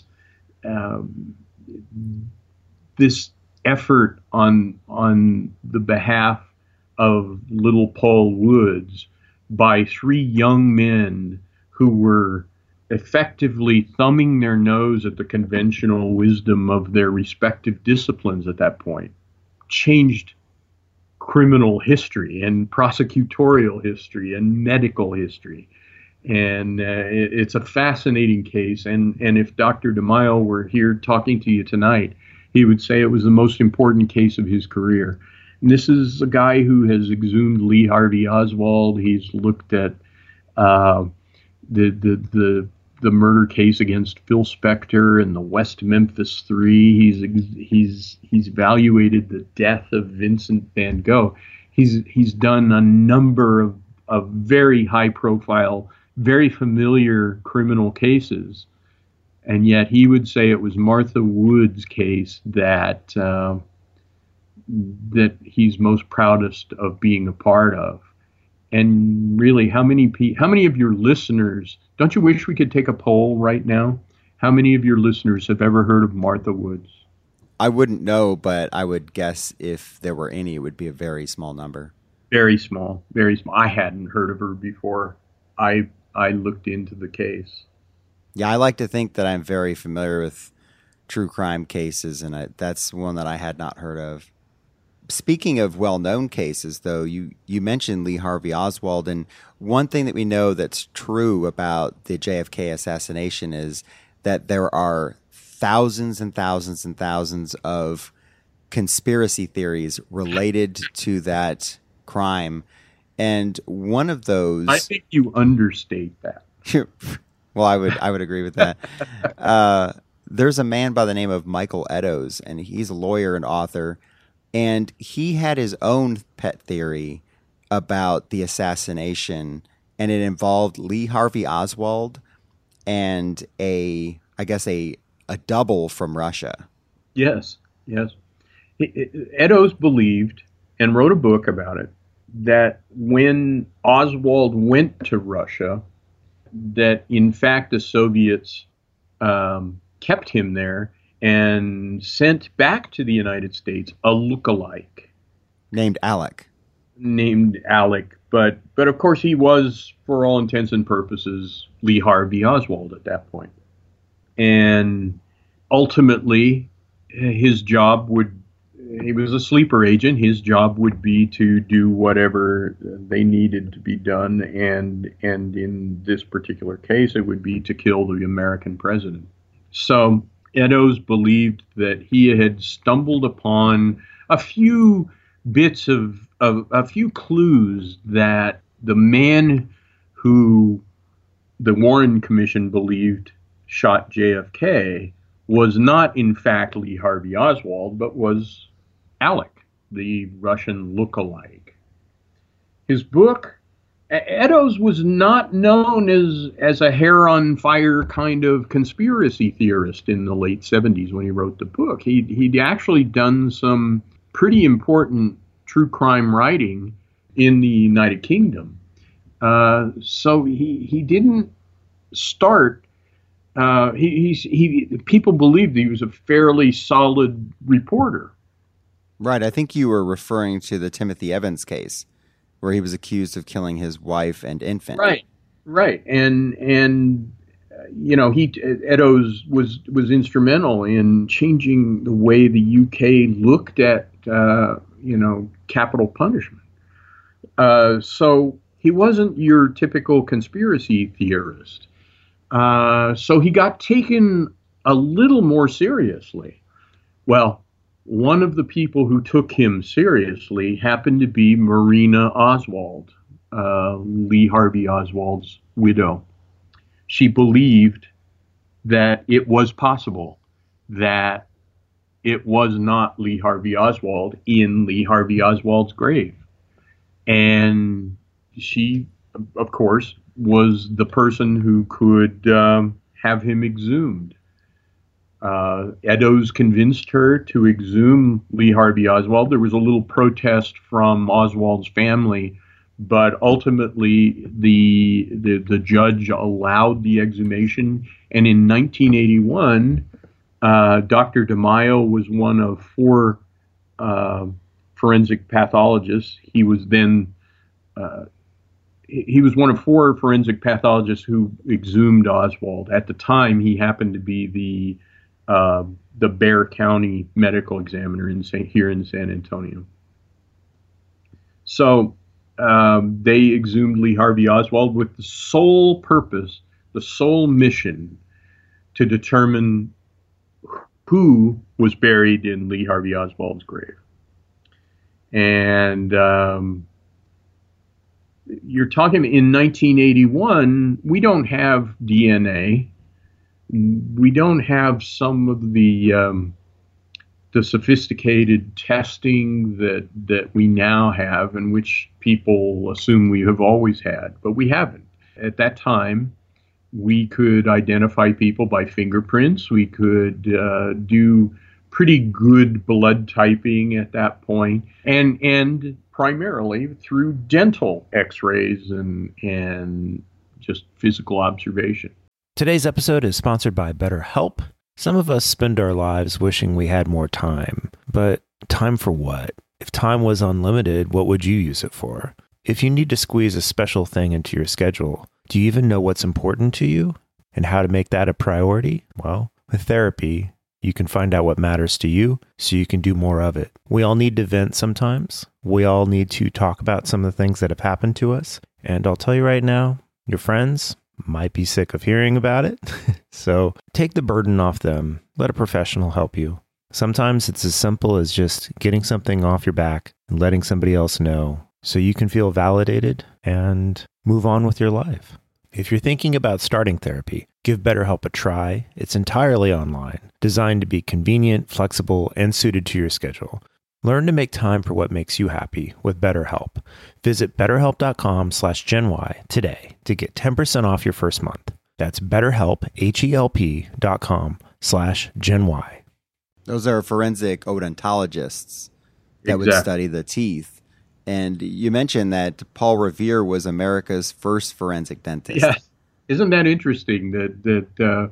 this effort on the behalf of little Paul Woods by three young men who were effectively thumbing their nose at the conventional wisdom of their respective disciplines at that point changed criminal history and prosecutorial history and medical history. And it's a fascinating case. And if Dr. DeMaio were here talking to you tonight, he would say it was the most important case of his career. And this is a guy who has exhumed Lee Harvey Oswald. He's looked at the murder case against Phil Spector and the West Memphis Three. He's evaluated the death of Vincent van Gogh. He's done a number of very high profile, very familiar criminal cases, and yet he would say it was Martha Woods' case that he's most proudest of being a part of. And really, how many of your listeners, don't you wish we could take a poll right now? How many of your listeners have ever heard of Martha Woods? I wouldn't know, but I would guess if there were any, it would be a very small number. Very small, very small. I hadn't heard of her before I looked into the case. Yeah, I like to think that I'm very familiar with true crime cases, and that's one that I had not heard of. Speaking of well-known cases, though, you mentioned Lee Harvey Oswald, and one thing that we know that's true about the JFK assassination is that there are thousands and thousands and thousands of conspiracy theories related to that crime, and one of those... I think you understate that. Well, I would agree with that. There's a man by the name of Michael Eddowes, and he's a lawyer and author, and he had his own pet theory about the assassination, and it involved Lee Harvey Oswald and I guess a double from Russia. Yes. Eddowes believed, and wrote a book about it, that when Oswald went to Russia, that in fact the Soviets kept him there and sent back to the United States a lookalike. Named Alec. But of course he was, for all intents and purposes, Lee Harvey Oswald at that point. And ultimately, he was a sleeper agent. His job would be to do whatever they needed to be done. And in this particular case, it would be to kill the American president. So Eddowes believed that he had stumbled upon a few bits of a few clues that the man who the Warren Commission believed shot JFK was not in fact Lee Harvey Oswald, but was Alec, the Russian lookalike. His book, Eddowes was not known as a hair on fire kind of conspiracy theorist in the late 70s when he wrote the book. He'd actually done some pretty important true crime writing in the United Kingdom. So he didn't start. People believed he was a fairly solid reporter. Right. I think you were referring to the Timothy Evans case, where he was accused of killing his wife and infant. Right. And Eddowes was instrumental in changing the way the UK looked at capital punishment. So he wasn't your typical conspiracy theorist. So he got taken a little more seriously. Well, one of the people who took him seriously happened to be Marina Oswald, Lee Harvey Oswald's widow. She believed that it was possible that it was not Lee Harvey Oswald in Lee Harvey Oswald's grave. And she, of course, was the person who could have him exhumed. Eddowes convinced her to exhume Lee Harvey Oswald. There was a little protest from Oswald's family, but ultimately the judge allowed the exhumation. And in 1981, Dr. DeMaio was one of 4 forensic pathologists. He was then he was one of 4 forensic pathologists who exhumed Oswald. At the time, he happened to be the Bexar County medical examiner here in San Antonio. So they exhumed Lee Harvey Oswald with the sole purpose, the sole mission, to determine who was buried in Lee Harvey Oswald's grave. And you're talking in 1981, we don't have DNA. We don't have some of the sophisticated testing that we now have, and which people assume we have always had, but we haven't. At that time, we could identify people by fingerprints. We could do pretty good blood typing at that point, and primarily through dental x-rays and just physical observation. Today's episode is sponsored by BetterHelp. Some of us spend our lives wishing we had more time, but time for what? If time was unlimited, what would you use it for? If you need to squeeze a special thing into your schedule, do you even know what's important to you and how to make that a priority? Well, with therapy, you can find out what matters to you so you can do more of it. We all need to vent sometimes. We all need to talk about some of the things that have happened to us. And I'll tell you right now, your friends might be sick of hearing about it. So take the burden off them. Let a professional help you. Sometimes it's as simple as just getting something off your back and letting somebody else know so you can feel validated and move on with your life. If you're thinking about starting therapy, give BetterHelp a try. It's entirely online, designed to be convenient, flexible, and suited to your schedule. Learn to make time for what makes you happy with BetterHelp. Visit BetterHelp.com/GenY today to get 10% off your first month. That's BetterHelp, HELP.com/GenY. Those are forensic odontologists that would study the teeth. And you mentioned that Paul Revere was America's first forensic dentist. Yes. Isn't that interesting that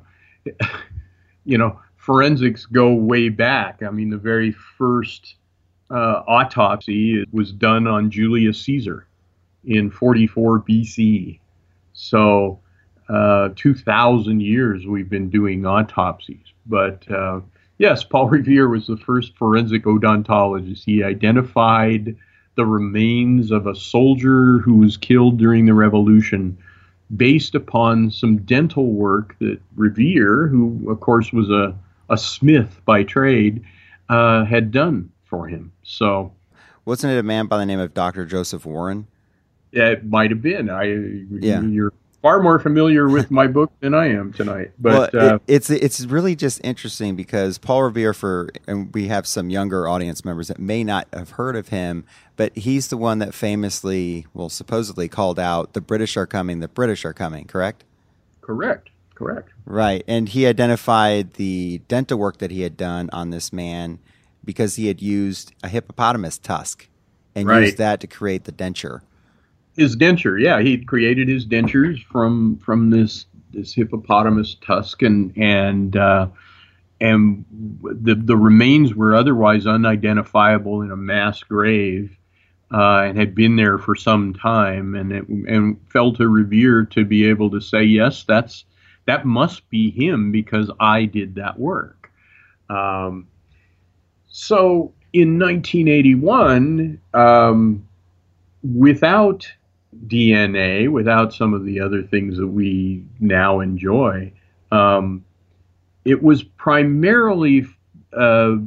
forensics go way back? I mean, the very first autopsy was done on Julius Caesar in 44 BC. So 2,000 years we've been doing autopsies. But yes, Paul Revere was the first forensic odontologist. He identified the remains of a soldier who was killed during the Revolution based upon some dental work that Revere, who of course was a smith by trade, had done for him. So, wasn't it a man by the name of Dr. Joseph Warren? It might have been. You're far more familiar with my book than I am tonight. But it's really just interesting because Paul Revere, and we have some younger audience members that may not have heard of him, but he's the one that famously, supposedly called out, "The British are coming, the British are coming," correct? Correct. Right. And he identified the dental work that he had done on this man because he had used a hippopotamus tusk and Right. used that to create the denture. His denture, yeah, he created his dentures from this hippopotamus tusk, and the remains were otherwise unidentifiable in a mass grave, and had been there for some time, and fell to Revere to be able to say, yes, that must be him because I did that work. So in 1981, without DNA, without some of the other things that we now enjoy, it was primarily the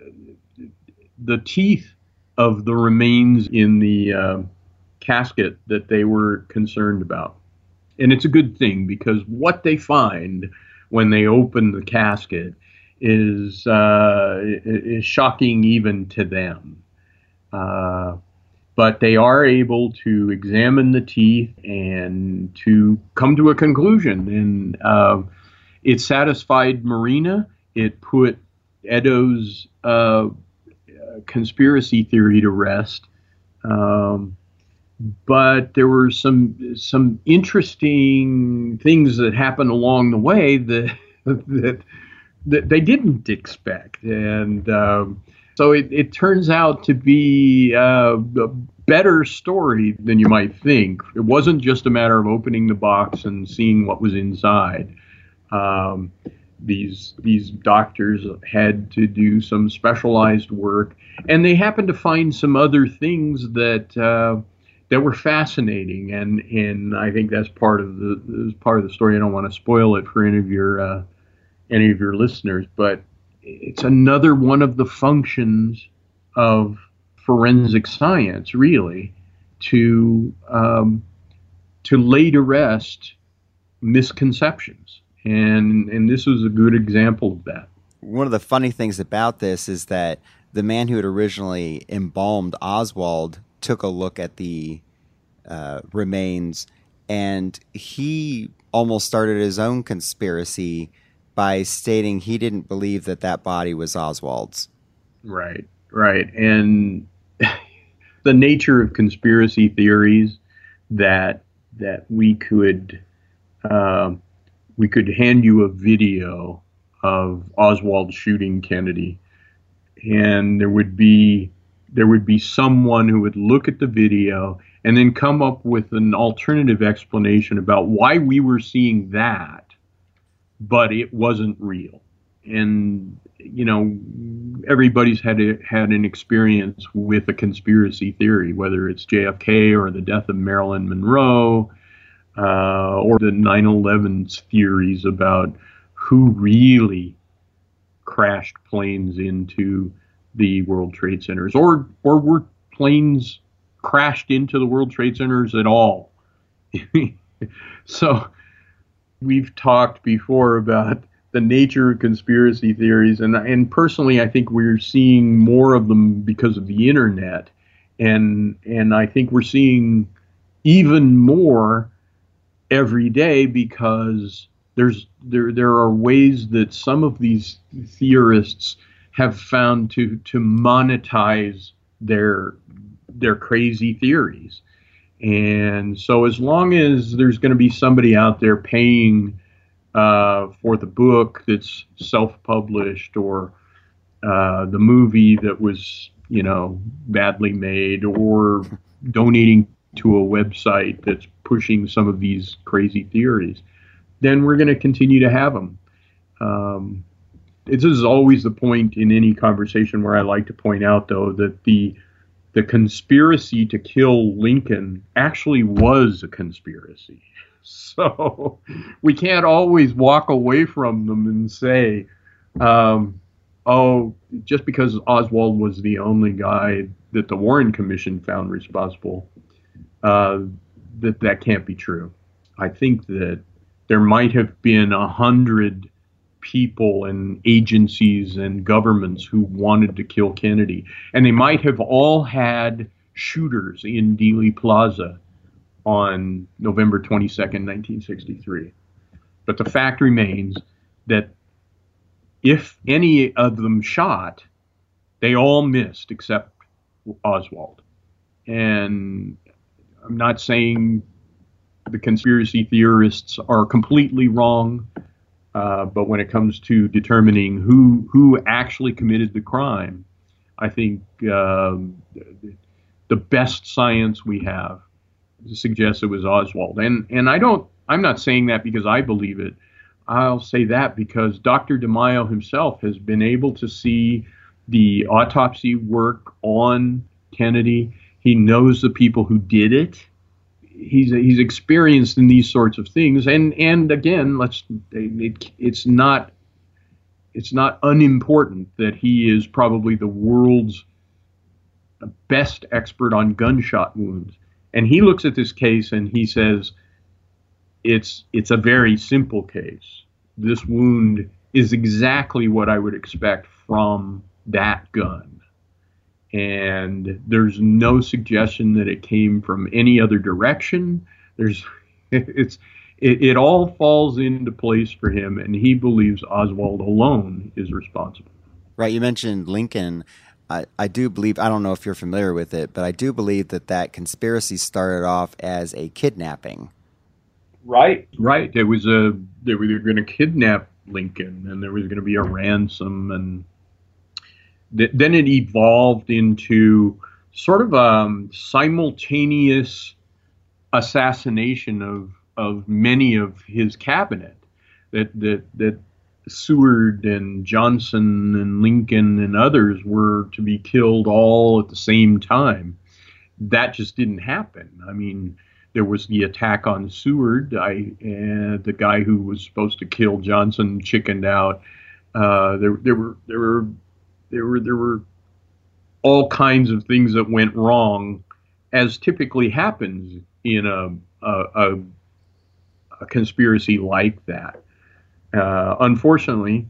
teeth of the remains in the casket that they were concerned about. And it's a good thing, because what they find when they open the casket is shocking even to them. But they are able to examine the teeth and to come to a conclusion. And it satisfied Marina. It put Edo's conspiracy theory to rest. But there were some interesting things that happened along the way that they didn't expect. And so it turns out to be a better story than you might think. It wasn't just a matter of opening the box and seeing what was inside. These doctors had to do some specialized work, and they happened to find some other things that were fascinating. And I think that's part of the story. I don't want to spoil it for any of your listeners, but it's another one of the functions of forensic science, really, to lay to rest misconceptions. And this was a good example of that. One of the funny things about this is that the man who had originally embalmed Oswald took a look at the remains, and he almost started his own conspiracy by stating he didn't believe that body was Oswald's. Right. And the nature of conspiracy theories that we could hand you a video of Oswald shooting Kennedy, and there would be someone who would look at the video and then come up with an alternative explanation about why we were seeing that, but it wasn't real. And everybody's had an experience with a conspiracy theory, whether it's JFK or the death of Marilyn Monroe, or the 9/11 theories about who really crashed planes into the World Trade Centers, or were planes crashed into the World Trade Centers at all. So we've talked before about the nature of conspiracy theories, and personally, I think we're seeing more of them because of the internet, and I think we're seeing even more every day because there are ways that some of these theorists have found to monetize their crazy theories. And so as long as there's going to be somebody out there paying for the book that's self-published, or the movie that was, badly made, or donating to a website that's pushing some of these crazy theories, then we're going to continue to have them. This is always the point in any conversation where I like to point out, though, that the conspiracy to kill Lincoln actually was a conspiracy. So we can't always walk away from them and say, just because Oswald was the only guy that the Warren Commission found responsible, that can't be true. I think that there might have been 100 people and agencies and governments who wanted to kill Kennedy, and they might have all had shooters in Dealey Plaza on November 22nd, 1963. But the fact remains that if any of them shot, they all missed except Oswald. And I'm not saying the conspiracy theorists are completely wrong, but when it comes to determining who actually committed the crime, I think the best science we have suggests it was Oswald. And I'm not saying that because I believe it. I'll say that because Dr. DeMaio himself has been able to see the autopsy work on Kennedy. He knows the people who did it. He's experienced in these sorts of things, and again, it's not unimportant that he is probably the world's best expert on gunshot wounds. And he looks at this case and he says, it's a very simple case. This wound is exactly what I would expect from that gun. And there's no suggestion that it came from any other direction. It all falls into place for him, and he believes Oswald alone is responsible. Right. You mentioned Lincoln. I do believe, I don't know if you're familiar with it, but I do believe that conspiracy started off as a kidnapping. Right. They were going to kidnap Lincoln, and there was going to be a ransom, and then it evolved into sort of simultaneous assassination of many of his cabinet. That Seward and Johnson and Lincoln and others were to be killed all at the same time. That just didn't happen. I mean, there was the attack on Seward. The guy who was supposed to kill Johnson chickened out. There were all kinds of things that went wrong, as typically happens in a conspiracy like that. Unfortunately,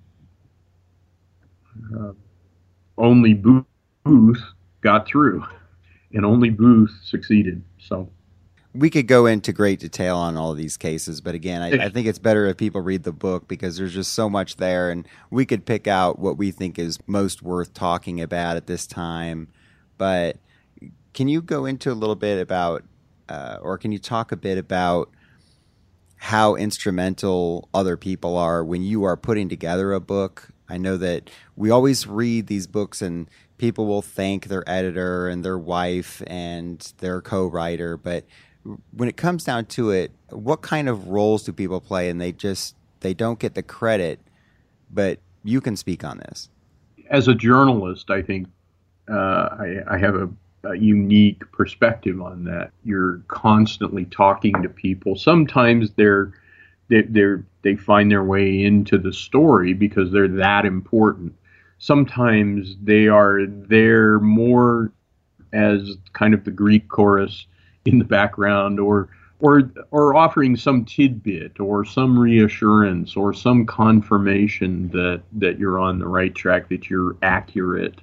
only Booth got through, and only Booth succeeded. So we could go into great detail on all of these cases, but again, I think it's better if people read the book because there's just so much there, and we could pick out what we think is most worth talking about at this time. But can you go into a little bit about, or can you talk a bit about how instrumental other people are when you are putting together a book? I know that we always read these books and people will thank their editor and their wife and their co-writer, but when it comes down to it, what kind of roles do people play? And they don't get the credit, but you can speak on this. As a journalist, I think I have a unique perspective on that. You're constantly talking to people. Sometimes they find their way into the story because they're that important. Sometimes they are there more as kind of the Greek chorus in the background, or offering some tidbit or some reassurance or some confirmation that you're on the right track, that you're accurate.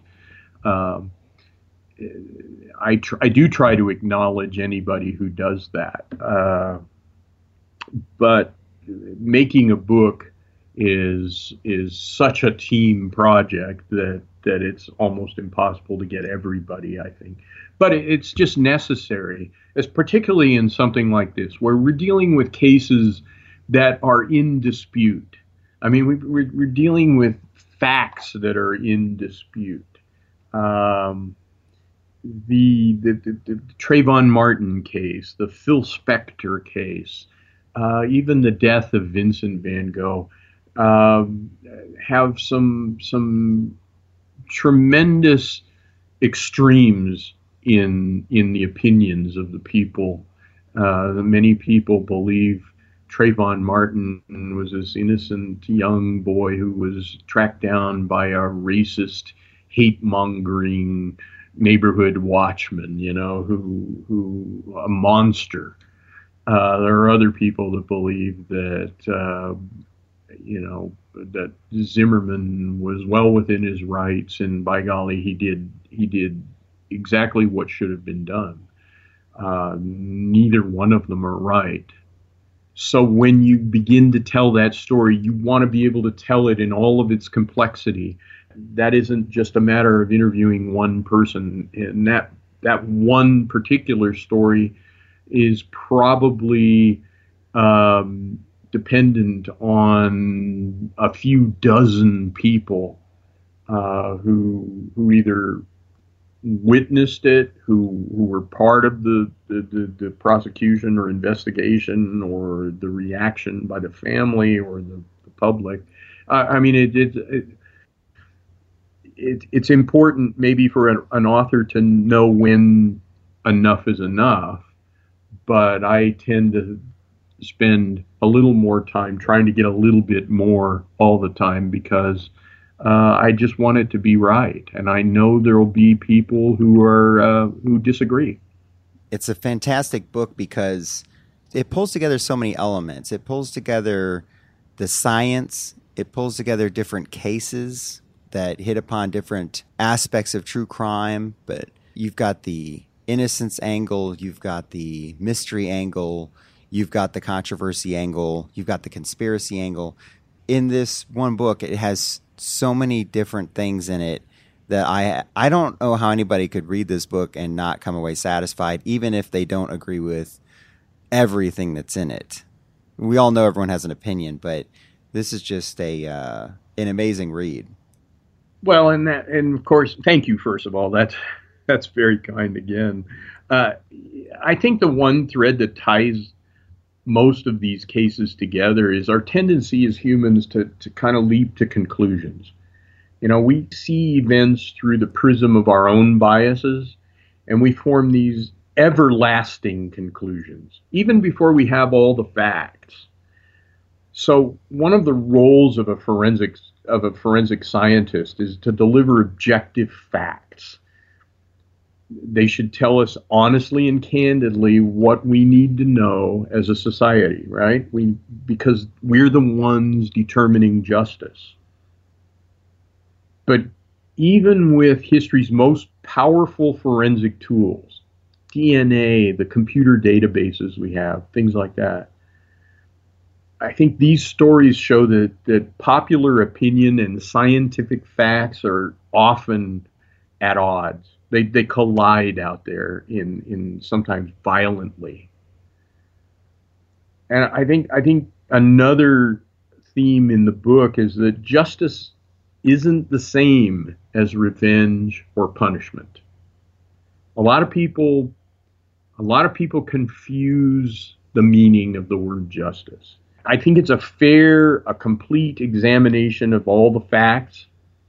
I do try to acknowledge anybody who does that. But making a book is such a team project that it's almost impossible to get everybody, I think. But it's just necessary, as particularly in something like this, where we're dealing with cases that are in dispute. I mean, we're dealing with facts that are in dispute. The Trayvon Martin case, the Phil Spector case, even the death of Vincent van Gogh, have some tremendous extremes in the opinions of the people. Many people believe Trayvon Martin was this innocent young boy who was tracked down by a racist, hate-mongering neighborhood watchman, who a monster. There are other people that believe that that Zimmerman was well within his rights, and by golly, he did exactly what should have been done. Neither one of them are right. So when you begin to tell that story, you want to be able to tell it in all of its complexity. That isn't just a matter of interviewing one person, and that one particular story is probably dependent on a few dozen people who either witnessed it, who were part of the prosecution or investigation, or the reaction by the family or the public. I mean, it's important maybe for an author to know when enough is enough, but I tend to spend a little more time trying to get a little bit more all the time, because I just want it to be right, and I know there will be people who disagree. It's a fantastic book because it pulls together so many elements. It pulls together the science. It pulls together different cases that hit upon different aspects of true crime. But you've got the innocence angle, you've got the mystery angle, you've got the controversy angle, you've got the conspiracy angle. In this one book, it has so many different things in it that I don't know how anybody could read this book and not come away satisfied, even if they don't agree with everything that's in it. We all know everyone has an opinion, but this is just an amazing read. Well, and of course, thank you. First of all, that's very kind again. I think the one thread that ties most of these cases together is our tendency as humans to kind of leap to conclusions. You know, we see events through the prism of our own biases, and we form these everlasting conclusions, even before we have all the facts. So one of the roles of a forensic scientist is to deliver objective facts. They should tell us honestly and candidly what we need to know as a society, right? Because we're the ones determining justice. But even with history's most powerful forensic tools, DNA, the computer databases we have, things like that, I think these stories show that popular opinion and scientific facts are often at odds. They collide out there in sometimes violently. And I think another theme in the book is that justice isn't the same as revenge or punishment. A lot of people confuse the meaning of the word justice. I think it's a complete examination of all the facts.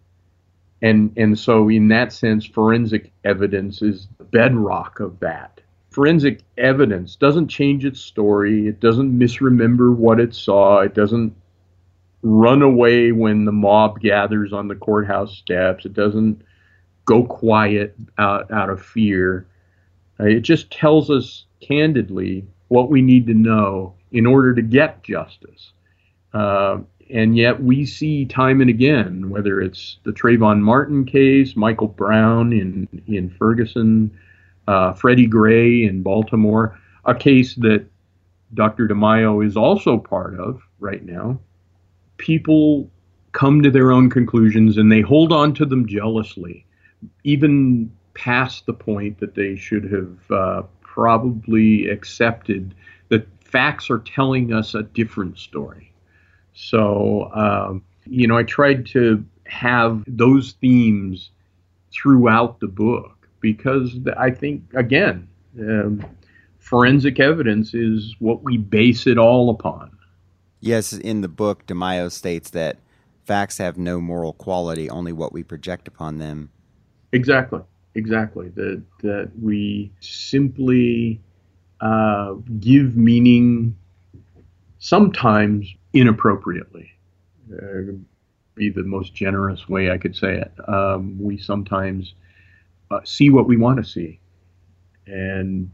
And so in that sense, forensic evidence is the bedrock of that. Forensic evidence doesn't change its story. It doesn't misremember what it saw. It doesn't run away when the mob gathers on the courthouse steps. It doesn't go quiet out of fear. It just tells us candidly what we need to know in order to get justice. And yet we see time and again, whether it's the Trayvon Martin case, Michael Brown in Ferguson, Freddie Gray in Baltimore, a case that Dr. DeMaio is also part of right now. People come to their own conclusions and they hold on to them jealously, even past the point that they should have probably accepted that facts are telling us a different story. So, I tried to have those themes throughout the book because I think, again, forensic evidence is what we base it all upon. Yes, in the book, DeMaio states that facts have no moral quality, only what we project upon them. Exactly. That we simply give meaning sometimes inappropriately. Be the most generous way I could say it. We sometimes see what we want to see. And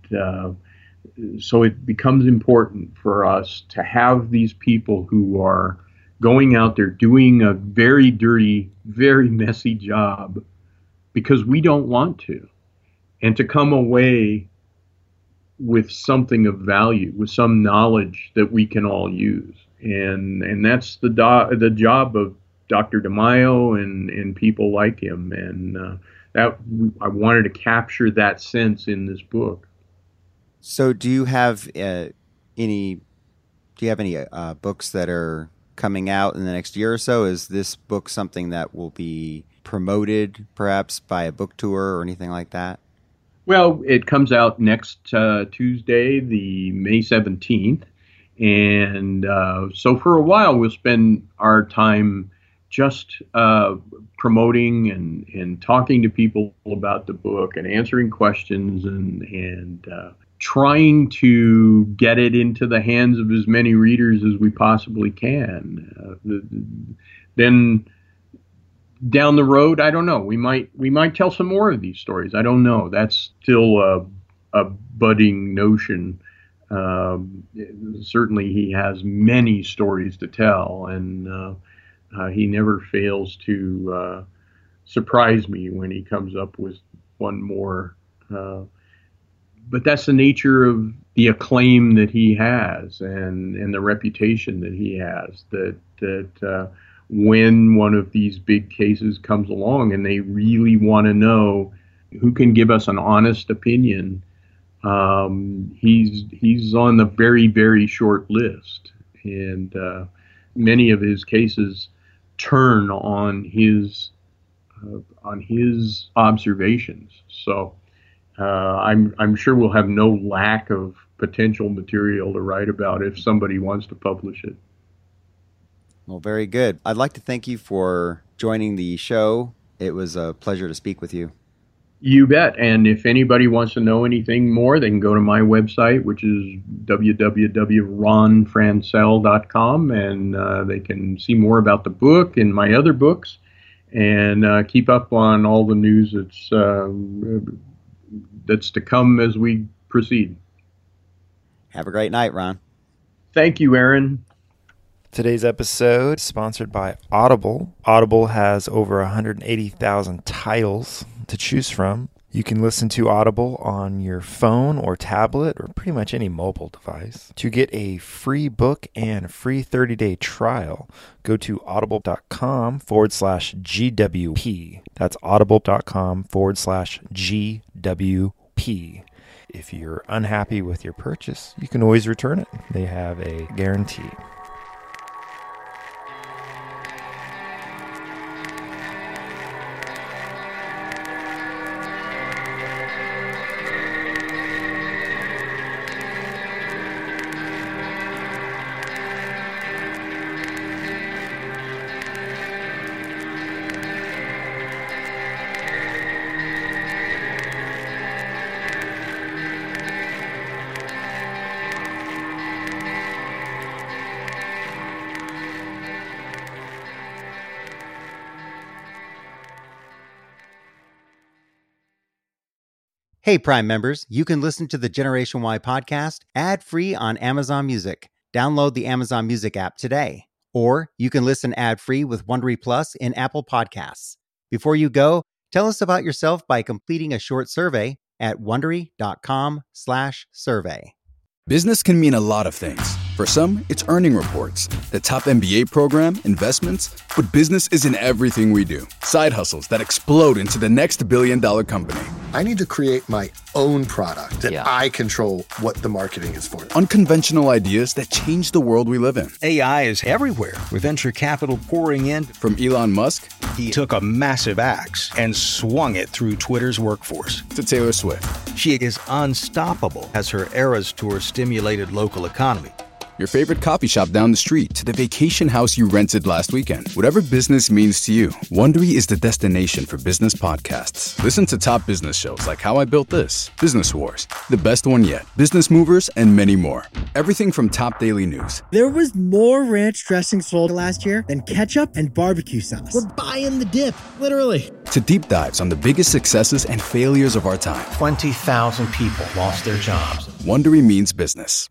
so it becomes important for us to have these people who are going out there doing a very dirty, very messy job because we don't want to, and to come away with something of value, with some knowledge that we can all use. And that's the job of Dr. DeMaio and people like him. And I wanted to capture that sense in this book. So do you have any books that are coming out in the next year or so? Is this book something that will be promoted perhaps by a book tour or anything like that? Well, it comes out next Tuesday, the May 17th. And so for a while, we'll spend our time just promoting and talking to people about the book and answering questions and trying to get it into the hands of as many readers as we possibly can. Then down the road, I don't know. We might tell some more of these stories. I don't know. That's still a budding notion. Certainly, he has many stories to tell, and he never fails to surprise me when he comes up with one more. But that's the nature of the acclaim that he has and the reputation that he has, that when one of these big cases comes along and they really want to know who can give us an honest opinion, he's on the very, very short list. And many of his cases turn on his observations. So I'm sure we'll have no lack of potential material to write about if somebody wants to publish it. Well, very good. I'd like to thank you for joining the show. It was a pleasure to speak with you. You bet. And if anybody wants to know anything more, they can go to my website, which is www.ronfrancel.com, and they can see more about the book and my other books, and keep up on all the news that's to come as we proceed. Have a great night, Ron. Thank you, Aaron. Today's episode is sponsored by Audible. Audible has over 180,000 titles to choose from. You can listen to Audible on your phone or tablet or pretty much any mobile device. To get a free book and free 30-day trial, go to audible.com/GWP. That's audible.com/GWP. If you're unhappy with your purchase, you can always return it. They have a guarantee. Hey, Prime members, you can listen to the Generation Y podcast ad-free on Amazon Music. Download the Amazon Music app today. Or you can listen ad-free with Wondery Plus in Apple Podcasts. Before you go, tell us about yourself by completing a short survey at Wondery.com/survey. Business can mean a lot of things. For some, it's earning reports, the top MBA program, investments, but business isn't everything we do. Side hustles that explode into the next billion-dollar company. I need to create my own product that I control what the marketing is for. Unconventional ideas that change the world we live in. AI is everywhere, with venture capital pouring in. From Elon Musk, he took a massive axe and swung it through Twitter's workforce. To Taylor Swift. She is unstoppable as her Eras Tour stimulated local economy. Your favorite coffee shop down the street to the vacation house you rented last weekend. Whatever business means to you, Wondery is the destination for business podcasts. Listen to top business shows like How I Built This, Business Wars, The Best One Yet, Business Movers, and many more. Everything from top daily news. There was more ranch dressing sold last year than ketchup and barbecue sauce. We're buying the dip, literally. To deep dives on the biggest successes and failures of our time. 20,000 people lost their jobs. Wondery means business.